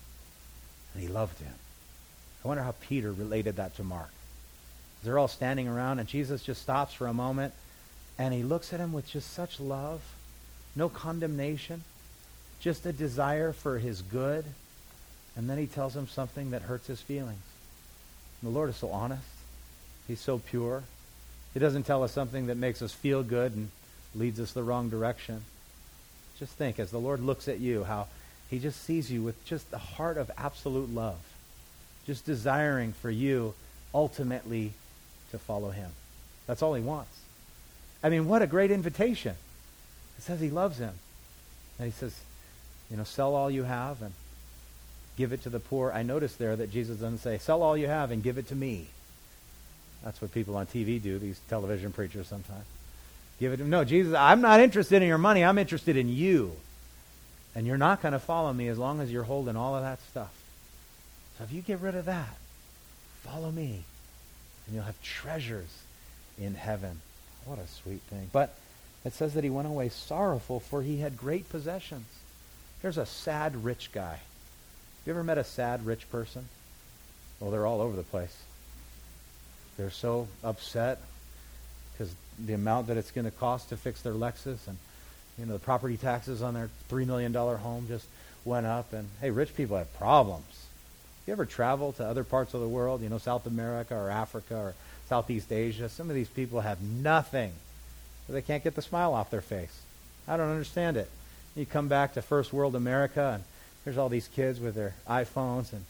And he loved him. I wonder how Peter related that to Mark. They're all standing around, and Jesus just stops for a moment, and he looks at him with just such love, no condemnation, just a desire for his good. And then he tells him something that hurts his feelings. And the Lord is so honest. He's so pure. He doesn't tell us something that makes us feel good and leads us the wrong direction. Just think, as the Lord looks at you, how he just sees you with just a heart of absolute love, just desiring for you ultimately to follow him. That's all he wants. I mean, what a great invitation. It says he loves him. And he says, sell all you have and give it to the poor. I noticed there that Jesus doesn't say, sell all you have and give it to me. That's what people on TV do, these television preachers sometimes. Give it to me. No, Jesus, I'm not interested in your money. I'm interested in you. And you're not going to follow me as long as you're holding all of that stuff. So if you get rid of that, follow me, and you'll have treasures in heaven. What a sweet thing. But it says that he went away sorrowful, for he had great possessions. Here's a sad rich guy. You ever met a sad rich person? Well, they're all over the place. They're so upset because the amount that it's going to cost to fix their Lexus, and the property taxes on their $3 million home just went up. And hey, rich people have problems. You ever travel to other parts of the world, South America or Africa or Southeast Asia? Some of these people have nothing. They can't get the smile off their face. I don't understand it. You come back to first world America, and there's all these kids with their iPhones and,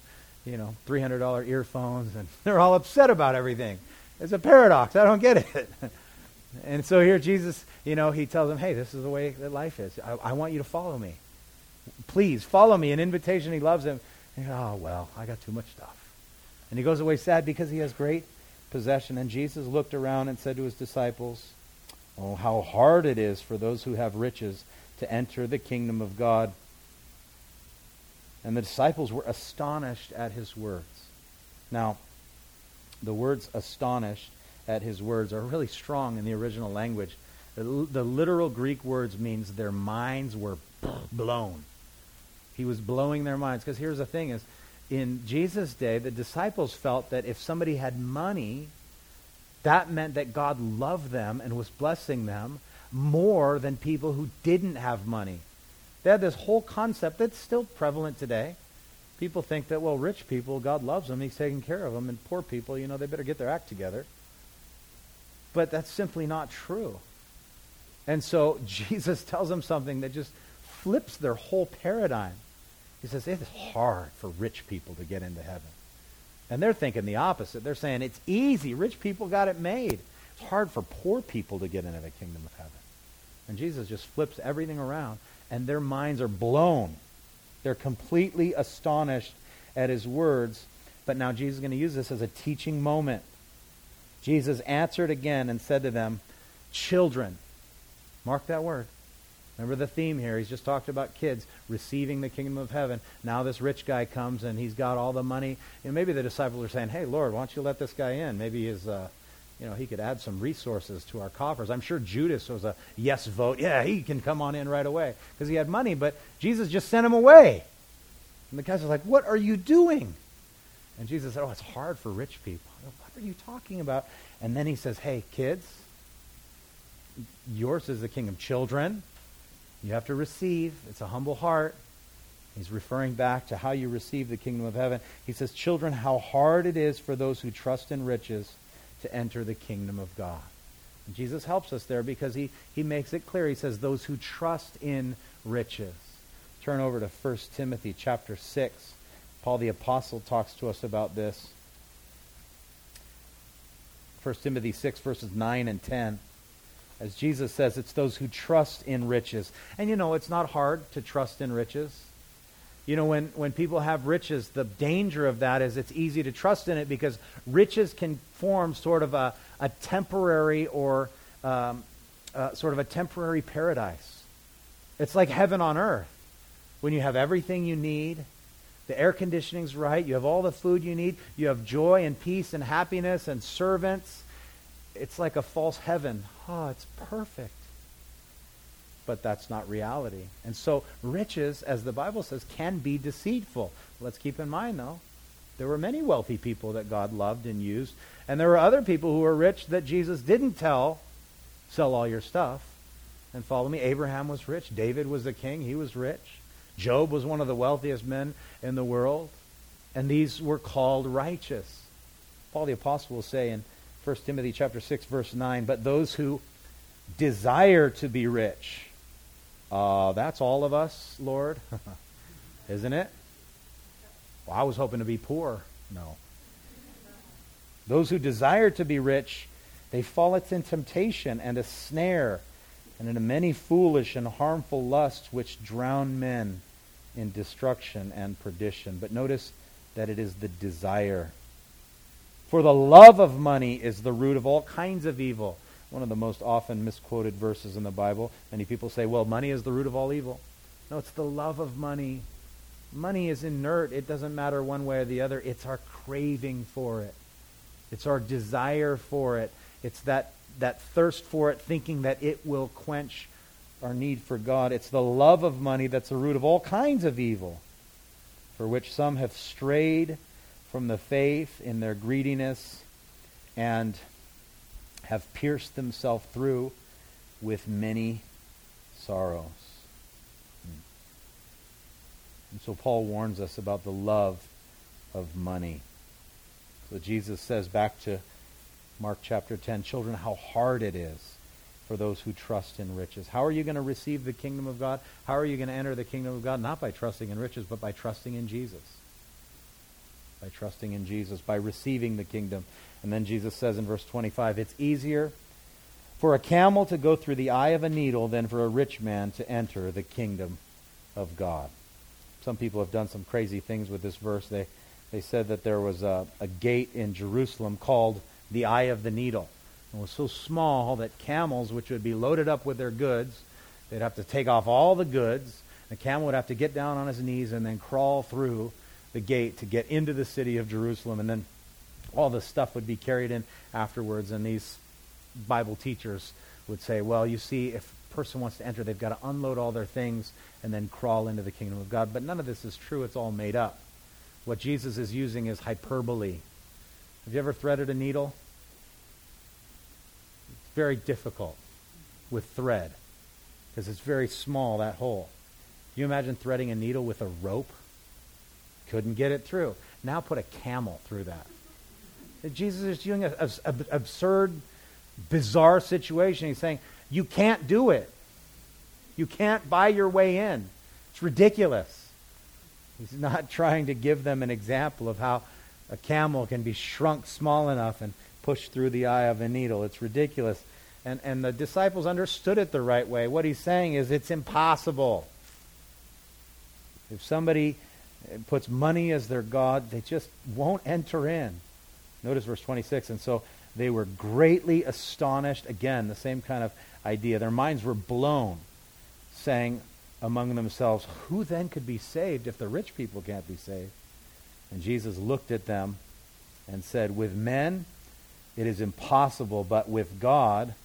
$300 earphones, and they're all upset about everything. It's a paradox. I don't get it. And so here Jesus, he tells them, hey, this is the way that life is. I want you to follow me. Please, follow me. An invitation. He loves him. And he goes, oh, well, I got too much stuff. And he goes away sad because he has great possession. And Jesus looked around and said to his disciples, oh, how hard it is for those who have riches to enter the kingdom of God. And the disciples were astonished at his words. Now, The words astonished at his words are really strong in the original language. The literal Greek words means their minds were blown. He was blowing their minds. Because here's the thing is, in Jesus' day, the disciples felt that if somebody had money, that meant that God loved them and was blessing them more than people who didn't have money. They had this whole concept that's still prevalent today. People think that, well, rich people, God loves them, he's taking care of them, and poor people, they better get their act together. But that's simply not true. And so Jesus tells them something that just flips their whole paradigm. He says, it's hard for rich people to get into heaven. And they're thinking the opposite. They're saying it's easy. Rich people got it made. It's hard for poor people to get into the kingdom of heaven. And Jesus just flips everything around, and their minds are blown. They're completely astonished at his words. But now Jesus is going to use this as a teaching moment. Jesus answered again and said to them, children. Mark that word. Remember the theme here. He's just talked about kids receiving the kingdom of heaven. Now this rich guy comes and he's got all the money. Maybe the disciples are saying, hey, Lord, why don't you let this guy in? Maybe he could add some resources to our coffers. I'm sure Judas was a yes vote. Yeah, he can come on in right away because he had money, but Jesus just sent him away. And the guys are like, what are you doing? And Jesus said, it's hard for rich people. What are you talking about? And then he says, hey, kids, yours is the kingdom. Children, you have to receive. It's a humble heart. He's referring back to how you receive the kingdom of heaven. He says, children, how hard it is for those who trust in riches to enter the kingdom of God. And Jesus helps us there because he makes it clear. He says, those who trust in riches. Turn over to 1 Timothy chapter 6. Paul the Apostle talks to us about this. 1 Timothy 6, verses 9 and 10. As Jesus says, it's those who trust in riches. And it's not hard to trust in riches. When people have riches, the danger of that is it's easy to trust in it because riches can form sort of a temporary or sort of a temporary paradise. It's like heaven on earth. When you have everything you need, the air conditioning's right, you have all the food you need, you have joy and peace and happiness and servants. It's like a false heaven. It's perfect. But that's not reality. And so riches, as the Bible says, can be deceitful. Let's keep in mind, though, there were many wealthy people that God loved and used. And there were other people who were rich that Jesus didn't tell, sell all your stuff and follow me. Abraham was rich. David was the king. He was rich. Job was one of the wealthiest men in the world. And these were called righteous. Paul the Apostle will say in 1 Timothy chapter 6, verse 9, but those who desire to be rich. That's all of us, Lord. Isn't it? Well, I was hoping to be poor. No. Those who desire to be rich, they fall into temptation and a snare and into many foolish and harmful lusts which drown men in destruction and perdition. But notice that it is the desire. For the love of money is the root of all kinds of evil. One of the most often misquoted verses in the Bible. Many people say, well, money is the root of all evil. No, it's the love of money. Money is inert. It doesn't matter one way or the other. It's our craving for it. It's our desire for it. It's that thirst for it, thinking that it will quench our need for God. It's the love of money that's the root of all kinds of evil, for which some have strayed from the faith in their greediness and have pierced themselves through with many sorrows. And so Paul warns us about the love of money. So Jesus says back to Mark chapter 10, children, how hard it is for those who trust in riches. How are you going to receive the kingdom of God? How are you going to enter the kingdom of God? Not by trusting in riches, but by trusting in Jesus. By trusting in Jesus, by receiving the kingdom. And then Jesus says in verse 25, it's easier for a camel to go through the eye of a needle than for a rich man to enter the kingdom of God. Some people have done some crazy things with this verse. They said that there was a gate in Jerusalem called the Eye of the Needle. It was so small that camels, which would be loaded up with their goods, they'd have to take off all the goods. The camel would have to get down on his knees and then crawl through the gate to get into the city of Jerusalem. And then all the stuff would be carried in afterwards, and these Bible teachers would say, well, you see, if a person wants to enter, they've got to unload all their things and then crawl into the kingdom of God. But none of this is true. It's all made up. What Jesus is using is hyperbole. Have you ever threaded a needle? It's very difficult with thread because it's very small, that hole. Can you imagine threading a needle with a rope? Couldn't get it through. Now put a camel through that. Jesus is using an absurd, bizarre situation. He's saying, you can't do it. You can't buy your way in. It's ridiculous. He's not trying to give them an example of how a camel can be shrunk small enough and pushed through the eye of a needle. It's ridiculous. And the disciples understood it the right way. What he's saying is it's impossible. If somebody puts money as their god, they just won't enter in. Notice verse 26. And so they were greatly astonished. Again, the same kind of idea. Their minds were blown, saying among themselves, who then could be saved if the rich people can't be saved? And Jesus looked at them and said, with men it is impossible, but with God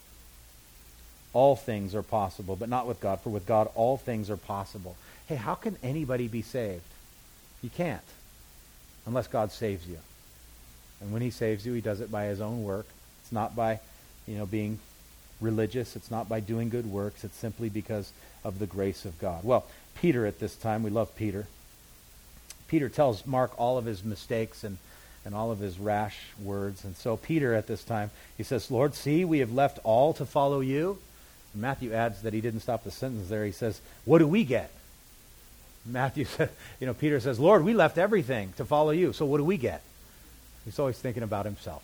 all things are possible. But not with God, for with God all things are possible. Hey, how can anybody be saved? You can't, unless God saves you. And when he saves you, he does it by his own work. It's not by, being religious. It's not by doing good works. It's simply because of the grace of God. Well, Peter at this time, we love Peter. Peter tells Mark all of his mistakes and all of his rash words. And so Peter at this time, he says, Lord, see, we have left all to follow you. And Matthew adds that he didn't stop the sentence there. He says, what do we get? Matthew said, Peter says, Lord, we left everything to follow you. So what do we get? He's always thinking about himself,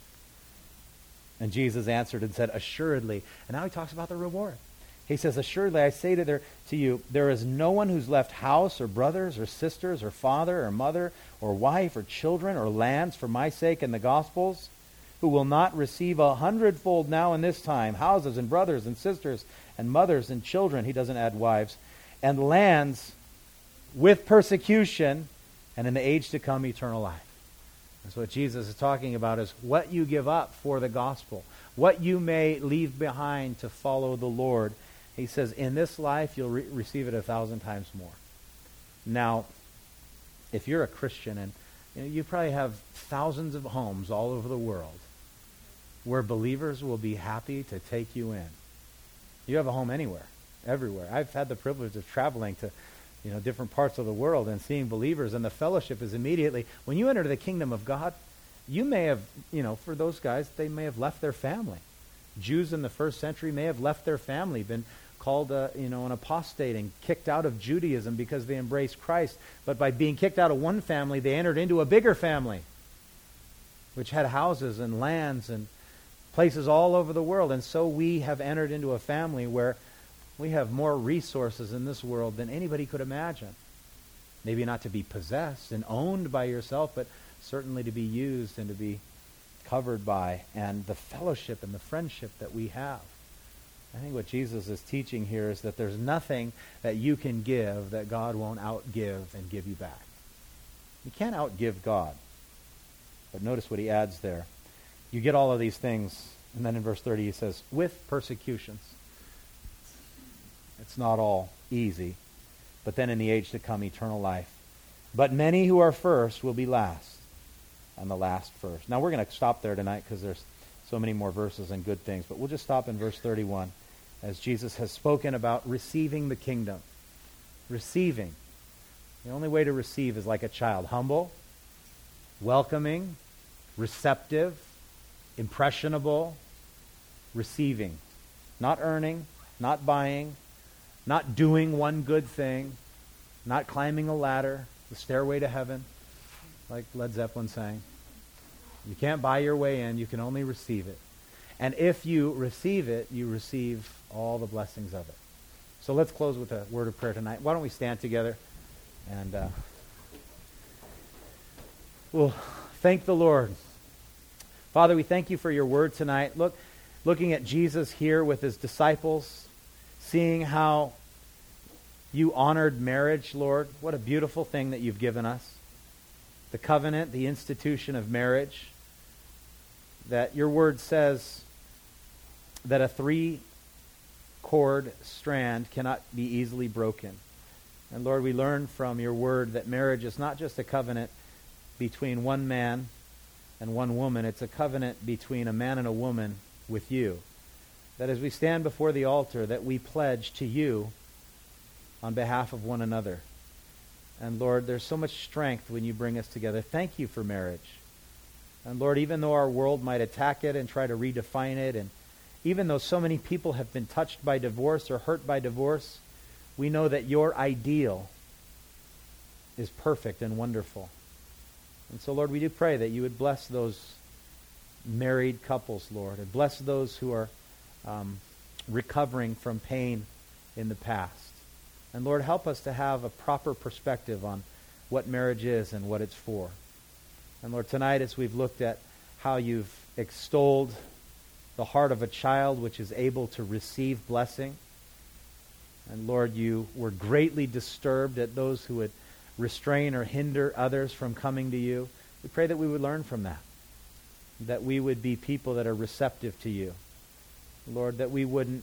And Jesus answered and said, assuredly. And now he talks about the reward. He says, assuredly, I say to you, there is no one who's left house or brothers or sisters or father or mother or wife or children or lands for my sake and the gospel's, who will not receive 100-fold now in this time, houses and brothers and sisters and mothers and children, he doesn't add wives, and lands with persecution, and in the age to come, eternal life. That's what Jesus is talking about, is what you give up for the gospel, what you may leave behind to follow the Lord. He says, in this life, you'll receive it 1,000 times more. Now, if you're a Christian, and you probably have thousands of homes all over the world where believers will be happy to take you in. You have a home anywhere, everywhere. I've had the privilege of traveling to different parts of the world and seeing believers, and the fellowship is immediately, when you enter the kingdom of God, you may have, for those guys, they may have left their family. Jews in the first century may have left their family, been called, an apostate and kicked out of Judaism because they embraced Christ. But by being kicked out of one family, they entered into a bigger family, which had houses and lands and places all over the world. And so we have entered into a family where we have more resources in this world than anybody could imagine. Maybe not to be possessed and owned by yourself, but certainly to be used and to be covered by, and the fellowship and the friendship that we have. I think what Jesus is teaching here is that there's nothing that you can give that God won't outgive and give you back. You can't outgive God. But notice what he adds there. You get all of these things, and then in verse 30 he says, with persecutions. It's not all easy. But then in the age to come, eternal life. But many who are first will be last, and the last first. Now we're going to stop there tonight because there's so many more verses and good things. But we'll just stop in verse 31 as Jesus has spoken about receiving the kingdom. Receiving. The only way to receive is like a child. Humble, welcoming, receptive, impressionable, receiving. Not earning, not buying, not doing one good thing, not climbing a ladder, the stairway to heaven, like Led Zeppelin sang. You can't buy your way in, you can only receive it. And if you receive it, you receive all the blessings of it. So let's close with a word of prayer tonight. Why don't we stand together and we'll thank the Lord. Father, we thank you for your word tonight. Looking at Jesus here with his disciples, seeing how you honored marriage, Lord. What a beautiful thing that you've given us. The covenant, the institution of marriage. that your word says that a three-cord strand cannot be easily broken. And Lord, we learn from your word that marriage is not just a covenant between one man and one woman. It's a covenant between a man and a woman with you. That as we stand before the altar, that we pledge to you on behalf of one another. And Lord, there's so much strength when you bring us together. Thank you for marriage. And Lord, even though our world might attack it and try to redefine it, and even though so many people have been touched by divorce or hurt by divorce, we know that your ideal is perfect and wonderful. And so, Lord, we do pray that you would bless those married couples, Lord, and bless those who are recovering from pain in the past. And Lord, help us to have a proper perspective on what marriage is and what it's for. And Lord, tonight as we've looked at how you've extolled the heart of a child which is able to receive blessing, and Lord, you were greatly disturbed at those who would restrain or hinder others from coming to you. We pray that we would learn from that we would be people that are receptive to you. Lord, that we wouldn't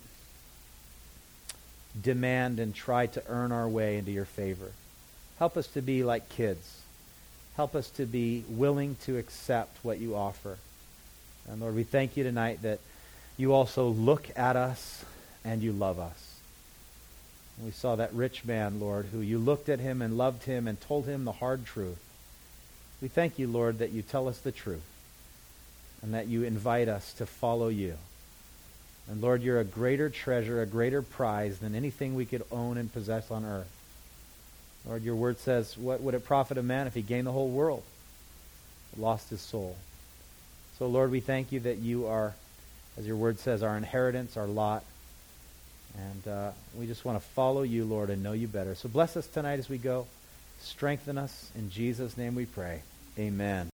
demand and try to earn our way into your favor. Help us to be like kids. Help us to be willing to accept what you offer. And Lord, we thank you tonight that you also look at us and you love us. We saw that rich man, Lord, who you looked at him and loved him and told him the hard truth. We thank you, Lord, that you tell us the truth and that you invite us to follow you. And Lord, you're a greater treasure, a greater prize than anything we could own and possess on earth. Lord, your word says, what would it profit a man if he gained the whole world, but lost his soul? So, Lord, we thank you that you are, as your word says, our inheritance, our lot. And we just want to follow you, Lord, and know you better. So bless us tonight as we go. Strengthen us. In Jesus' name we pray. Amen.